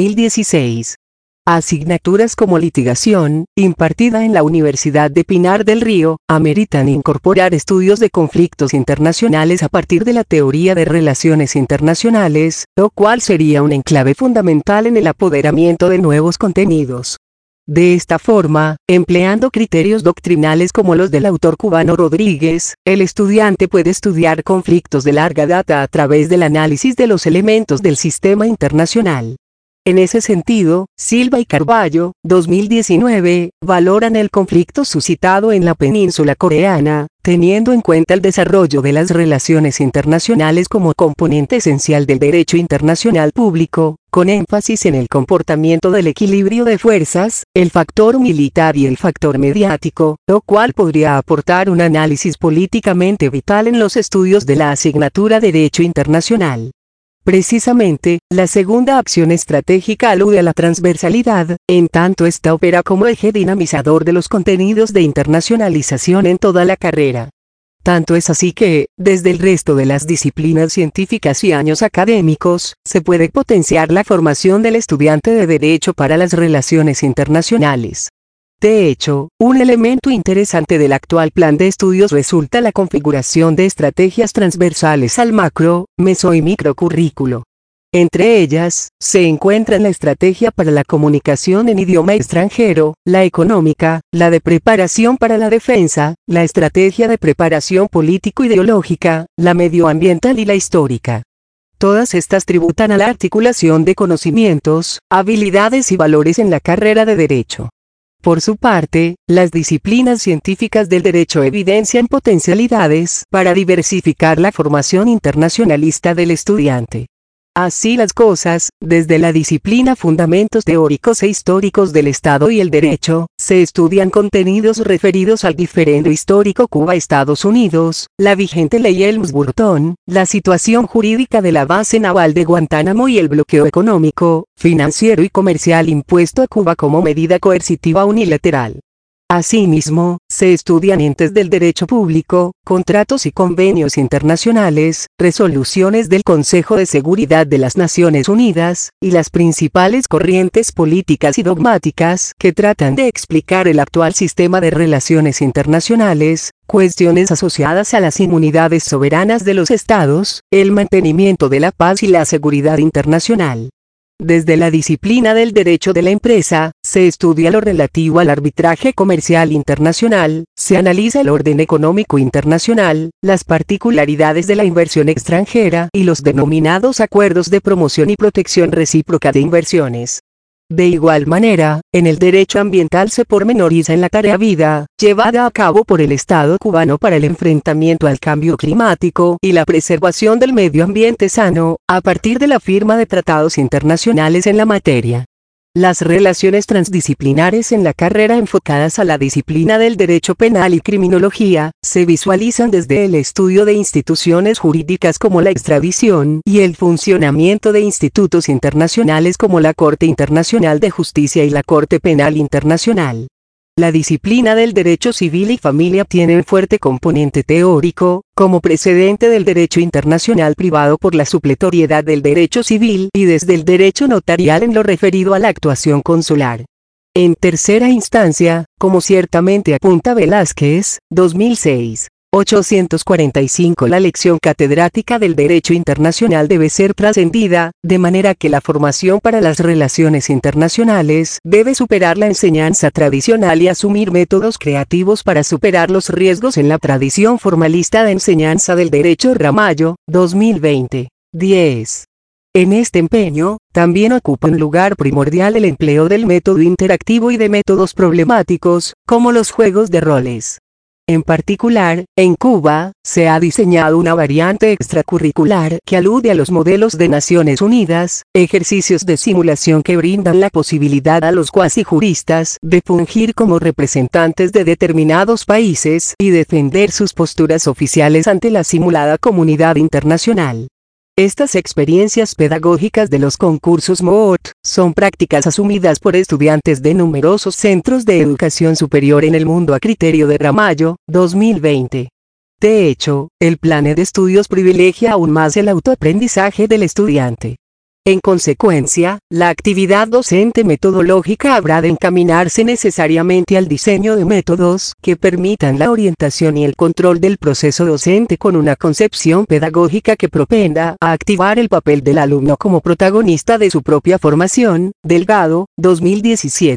2016. Asignaturas como litigación, impartida en la Universidad de Pinar del Río, ameritan incorporar estudios de conflictos internacionales a partir de la teoría de relaciones internacionales, lo cual sería un enclave fundamental en el apoderamiento de nuevos contenidos. De esta forma, empleando criterios doctrinales como los del autor cubano Rodríguez, el estudiante puede estudiar conflictos de larga data a través del análisis de los elementos del sistema internacional. En ese sentido, Silva y Carballo, 2019, valoran el conflicto suscitado en la península coreana, teniendo en cuenta el desarrollo de las relaciones internacionales como componente esencial del derecho internacional público, con énfasis en el comportamiento del equilibrio de fuerzas, el factor militar y el factor mediático, lo cual podría aportar un análisis políticamente vital en los estudios de la asignatura Derecho Internacional. Precisamente, la segunda acción estratégica alude a la transversalidad, en tanto esta opera como eje dinamizador de los contenidos de internacionalización en toda la carrera. Tanto es así que, desde el resto de las disciplinas científicas y años académicos, se puede potenciar la formación del estudiante de Derecho para las relaciones internacionales. De hecho, un elemento interesante del actual plan de estudios resulta la configuración de estrategias transversales al macro, meso y microcurrículo. Entre ellas, se encuentran la estrategia para la comunicación en idioma extranjero, la económica, la de preparación para la defensa, la estrategia de preparación político-ideológica, la medioambiental y la histórica. Todas estas tributan a la articulación de conocimientos, habilidades y valores en la carrera de Derecho. Por su parte, las disciplinas científicas del derecho evidencian potencialidades para diversificar la formación internacionalista del estudiante. Así las cosas, desde la disciplina Fundamentos teóricos e históricos del Estado y el Derecho, se estudian contenidos referidos al diferendo histórico Cuba-Estados Unidos, la vigente ley Helms-Burton, la situación jurídica de la base naval de Guantánamo y el bloqueo económico, financiero y comercial impuesto a Cuba como medida coercitiva unilateral. Asimismo, se estudian entes del derecho público, contratos y convenios internacionales, resoluciones del Consejo de Seguridad de las Naciones Unidas, y las principales corrientes políticas y dogmáticas que tratan de explicar el actual sistema de relaciones internacionales, cuestiones asociadas a las inmunidades soberanas de los estados, el mantenimiento de la paz y la seguridad internacional. Desde la disciplina del derecho de la empresa, se estudia lo relativo al arbitraje comercial internacional, se analiza el orden económico internacional, las particularidades de la inversión extranjera y los denominados acuerdos de promoción y protección recíproca de inversiones. De igual manera, en el derecho ambiental se pormenoriza en la tarea vida, llevada a cabo por el Estado cubano para el enfrentamiento al cambio climático y la preservación del medio ambiente sano, a partir de la firma de tratados internacionales en la materia. Las relaciones transdisciplinares en la carrera enfocadas a la disciplina del derecho penal y criminología, se visualizan desde el estudio de instituciones jurídicas como la extradición y el funcionamiento de institutos internacionales como la Corte Internacional de Justicia y la Corte Penal Internacional. La disciplina del derecho civil y familia tiene un fuerte componente teórico, como precedente del derecho internacional privado por la supletoriedad del derecho civil y desde el derecho notarial en lo referido a la actuación consular. En tercera instancia, como ciertamente apunta Velázquez, 2006. 845 la lección catedrática del derecho internacional debe ser trascendida, de manera que la formación para las relaciones internacionales debe superar la enseñanza tradicional y asumir métodos creativos para superar los riesgos en la tradición formalista de enseñanza del derecho. Ramallo, 2020. 10. En este empeño, también ocupa un lugar primordial el empleo del método interactivo y de métodos problemáticos, como los juegos de roles. En particular, en Cuba, se ha diseñado una variante extracurricular que alude a los modelos de Naciones Unidas, ejercicios de simulación que brindan la posibilidad a los cuasijuristas de fungir como representantes de determinados países y defender sus posturas oficiales ante la simulada comunidad internacional. Estas experiencias pedagógicas de los concursos MOOT son prácticas asumidas por estudiantes de numerosos centros de educación superior en el mundo a criterio de Ramallo, 2020. De hecho, el plan de estudios privilegia aún más el autoaprendizaje del estudiante. En consecuencia, la actividad docente metodológica habrá de encaminarse necesariamente al diseño de métodos que permitan la orientación y el control del proceso docente con una concepción pedagógica que propenda a activar el papel del alumno como protagonista de su propia formación. Delgado, 2017.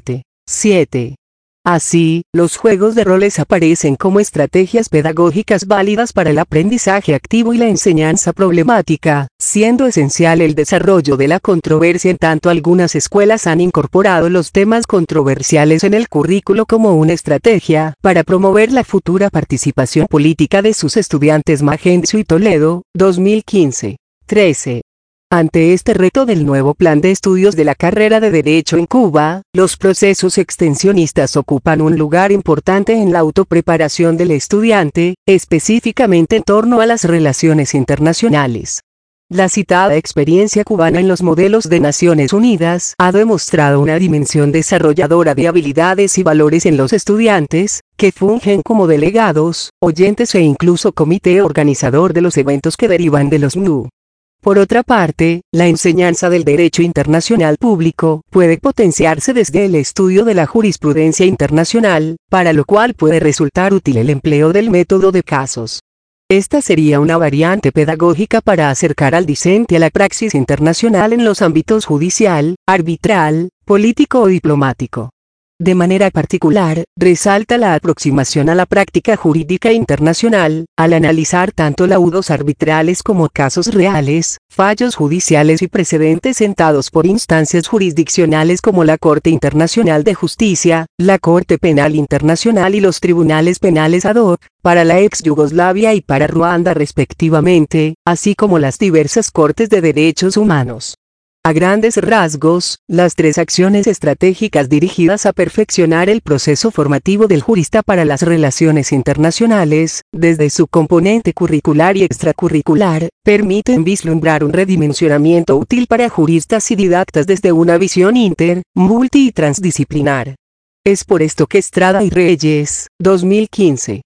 7. Así, los juegos de roles aparecen como estrategias pedagógicas válidas para el aprendizaje activo y la enseñanza problemática, siendo esencial el desarrollo de la controversia en tanto algunas escuelas han incorporado los temas controversiales en el currículo como una estrategia para promover la futura participación política de sus estudiantes. Magencio y Toledo, 2015. 13. Ante este reto del nuevo plan de estudios de la carrera de Derecho en Cuba, los procesos extensionistas ocupan un lugar importante en la autopreparación del estudiante, específicamente en torno a las relaciones internacionales. La citada experiencia cubana en los modelos de Naciones Unidas ha demostrado una dimensión desarrolladora de habilidades y valores en los estudiantes, que fungen como delegados, oyentes e incluso comité organizador de los eventos que derivan de los MNU. Por otra parte, la enseñanza del derecho internacional público puede potenciarse desde el estudio de la jurisprudencia internacional, para lo cual puede resultar útil el empleo del método de casos. Esta sería una variante pedagógica para acercar al discente a la praxis internacional en los ámbitos judicial, arbitral, político o diplomático. De manera particular, resalta la aproximación a la práctica jurídica internacional, al analizar tanto laudos arbitrales como casos reales, fallos judiciales y precedentes sentados por instancias jurisdiccionales como la Corte Internacional de Justicia, la Corte Penal Internacional y los tribunales penales ad hoc, para la ex Yugoslavia y para Ruanda respectivamente, así como las diversas cortes de derechos humanos. A grandes rasgos, las tres acciones estratégicas dirigidas a perfeccionar el proceso formativo del jurista para las relaciones internacionales, desde su componente curricular y extracurricular, permiten vislumbrar un redimensionamiento útil para juristas y didactas desde una visión multi y transdisciplinar. Es por esto que Estrada y Reyes, 2015,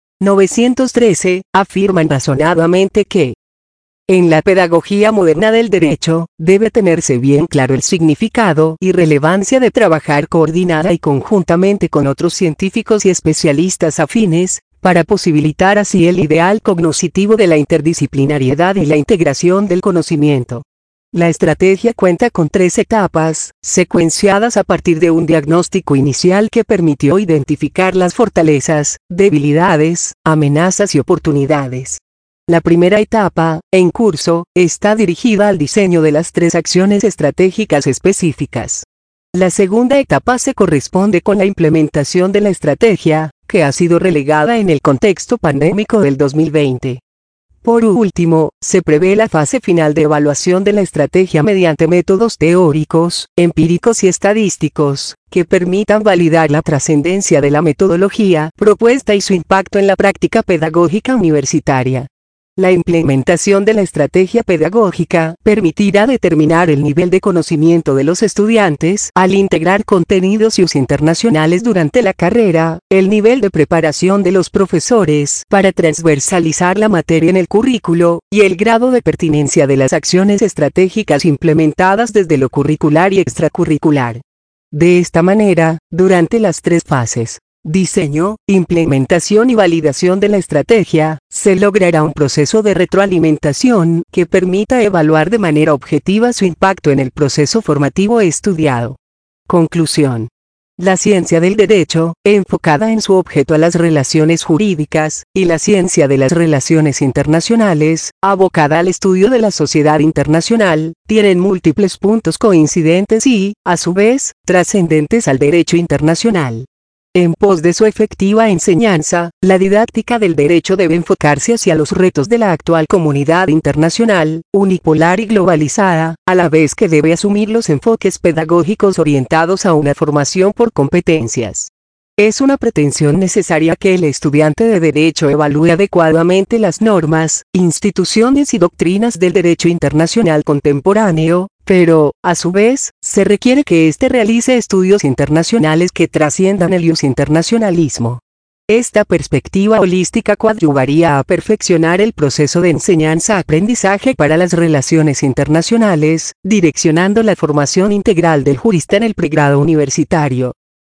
913, afirman razonadamente que en la pedagogía moderna del derecho, debe tenerse bien claro el significado y relevancia de trabajar coordinada y conjuntamente con otros científicos y especialistas afines, para posibilitar así el ideal cognoscitivo de la interdisciplinariedad y la integración del conocimiento. La estrategia cuenta con 3 etapas, secuenciadas a partir de un diagnóstico inicial que permitió identificar las fortalezas, debilidades, amenazas y oportunidades. La primera etapa, en curso, está dirigida al diseño de las 3 acciones estratégicas específicas. La segunda etapa se corresponde con la implementación de la estrategia, que ha sido relegada en el contexto pandémico del 2020. Por último, se prevé la fase final de evaluación de la estrategia mediante métodos teóricos, empíricos y estadísticos, que permitan validar la trascendencia de la metodología propuesta y su impacto en la práctica pedagógica universitaria. La implementación de la estrategia pedagógica permitirá determinar el nivel de conocimiento de los estudiantes al integrar contenidos y usos internacionales durante la carrera, el nivel de preparación de los profesores para transversalizar la materia en el currículo, y el grado de pertinencia de las acciones estratégicas implementadas desde lo curricular y extracurricular. De esta manera, durante las 3 fases, diseño, implementación y validación de la estrategia, se logrará un proceso de retroalimentación que permita evaluar de manera objetiva su impacto en el proceso formativo estudiado. Conclusión. La ciencia del derecho, enfocada en su objeto a las relaciones jurídicas, y la ciencia de las relaciones internacionales, abocada al estudio de la sociedad internacional, tienen múltiples puntos coincidentes y, a su vez, trascendentes al derecho internacional. En pos de su efectiva enseñanza, la didáctica del derecho debe enfocarse hacia los retos de la actual comunidad internacional, unipolar y globalizada, a la vez que debe asumir los enfoques pedagógicos orientados a una formación por competencias. Es una pretensión necesaria que el estudiante de derecho evalúe adecuadamente las normas, instituciones y doctrinas del derecho internacional contemporáneo, pero, a su vez, se requiere que éste realice estudios internacionales que trasciendan el internacionalismo. Esta perspectiva holística coadyuvaría a perfeccionar el proceso de enseñanza-aprendizaje para las relaciones internacionales, direccionando la formación integral del jurista en el pregrado universitario.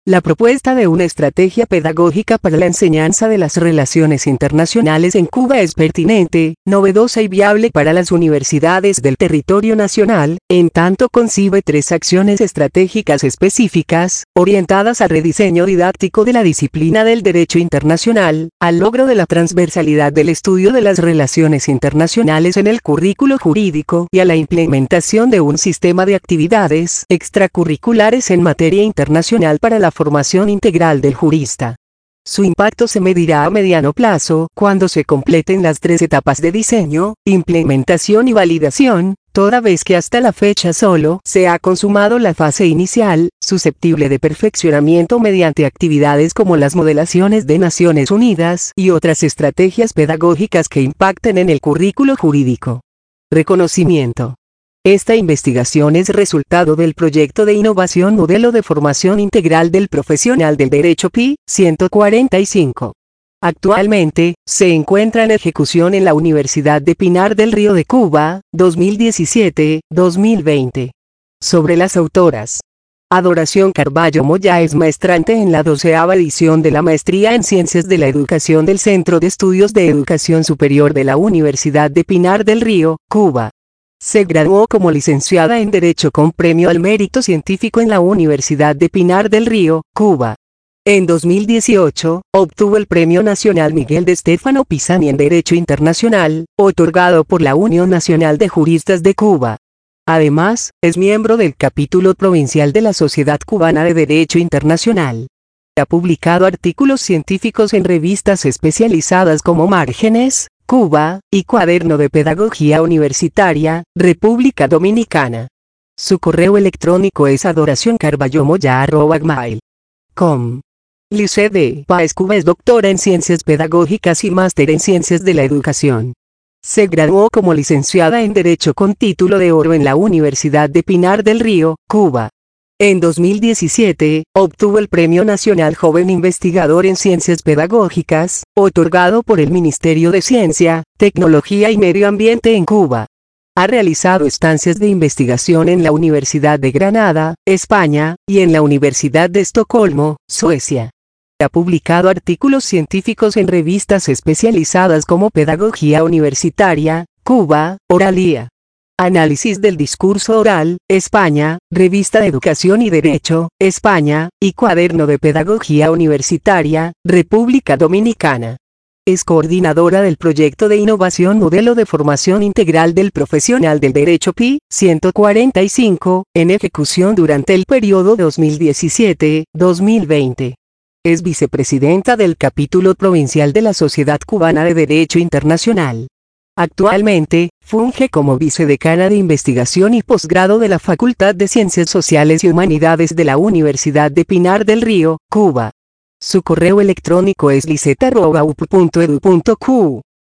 La propuesta de una estrategia pedagógica para la enseñanza de las relaciones internacionales en Cuba es pertinente, novedosa y viable para las universidades del territorio nacional, en tanto concibe 3 acciones estratégicas específicas, orientadas al rediseño didáctico de la disciplina del derecho internacional, al logro de la transversalidad del estudio de las relaciones internacionales en el currículo jurídico y a la implementación de un sistema de actividades extracurriculares en materia internacional para la formación integral del jurista. Su impacto se medirá a mediano plazo, cuando se completen las 3 etapas de diseño, implementación y validación, toda vez que hasta la fecha solo se ha consumado la fase inicial, susceptible de perfeccionamiento mediante actividades como las modelaciones de Naciones Unidas y otras estrategias pedagógicas que impacten en el currículo jurídico. Reconocimiento. Esta investigación es resultado del proyecto de innovación Modelo de Formación Integral del Profesional del Derecho PI 145. Actualmente, se encuentra en ejecución en la Universidad de Pinar del Río de Cuba, 2017-2020. Sobre las autoras. Adoración Carballo Moya es maestrante en la 12ª edición de la Maestría en Ciencias de la Educación del Centro de Estudios de Educación Superior de la Universidad de Pinar del Río, Cuba. Se graduó como licenciada en Derecho con Premio al Mérito Científico en la Universidad de Pinar del Río, Cuba. En 2018, obtuvo el Premio Nacional Miguel de Stefano Pisani en Derecho Internacional, otorgado por la Unión Nacional de Juristas de Cuba. Además, es miembro del capítulo provincial de la Sociedad Cubana de Derecho Internacional. Ha publicado artículos científicos en revistas especializadas como Márgenes, Cuba, y Cuaderno de Pedagogía Universitaria, República Dominicana. Su correo electrónico es adoracioncarballomoya@gmail.com. Lisset de Páez Cuba es doctora en Ciencias Pedagógicas y máster en Ciencias de la Educación. Se graduó como licenciada en Derecho con título de oro en la Universidad de Pinar del Río, Cuba. En 2017, obtuvo el Premio Nacional Joven Investigador en Ciencias Pedagógicas, otorgado por el Ministerio de Ciencia, Tecnología y Medio Ambiente en Cuba. Ha realizado estancias de investigación en la Universidad de Granada, España, y en la Universidad de Estocolmo, Suecia. Ha publicado artículos científicos en revistas especializadas como Pedagogía Universitaria, Cuba, Oralía. Análisis del discurso oral, España, Revista de Educación y Derecho, España, y Cuaderno de Pedagogía Universitaria, República Dominicana. Es coordinadora del proyecto de innovación Modelo de Formación Integral del Profesional del Derecho PI 145, en ejecución durante el periodo 2017-2020. Es vicepresidenta del capítulo provincial de la Sociedad Cubana de Derecho Internacional. Actualmente, funge como vicedecana de investigación y posgrado de la Facultad de Ciencias Sociales y Humanidades de la Universidad de Pinar del Río, Cuba. Su correo electrónico es lisset@upu.edu.cu.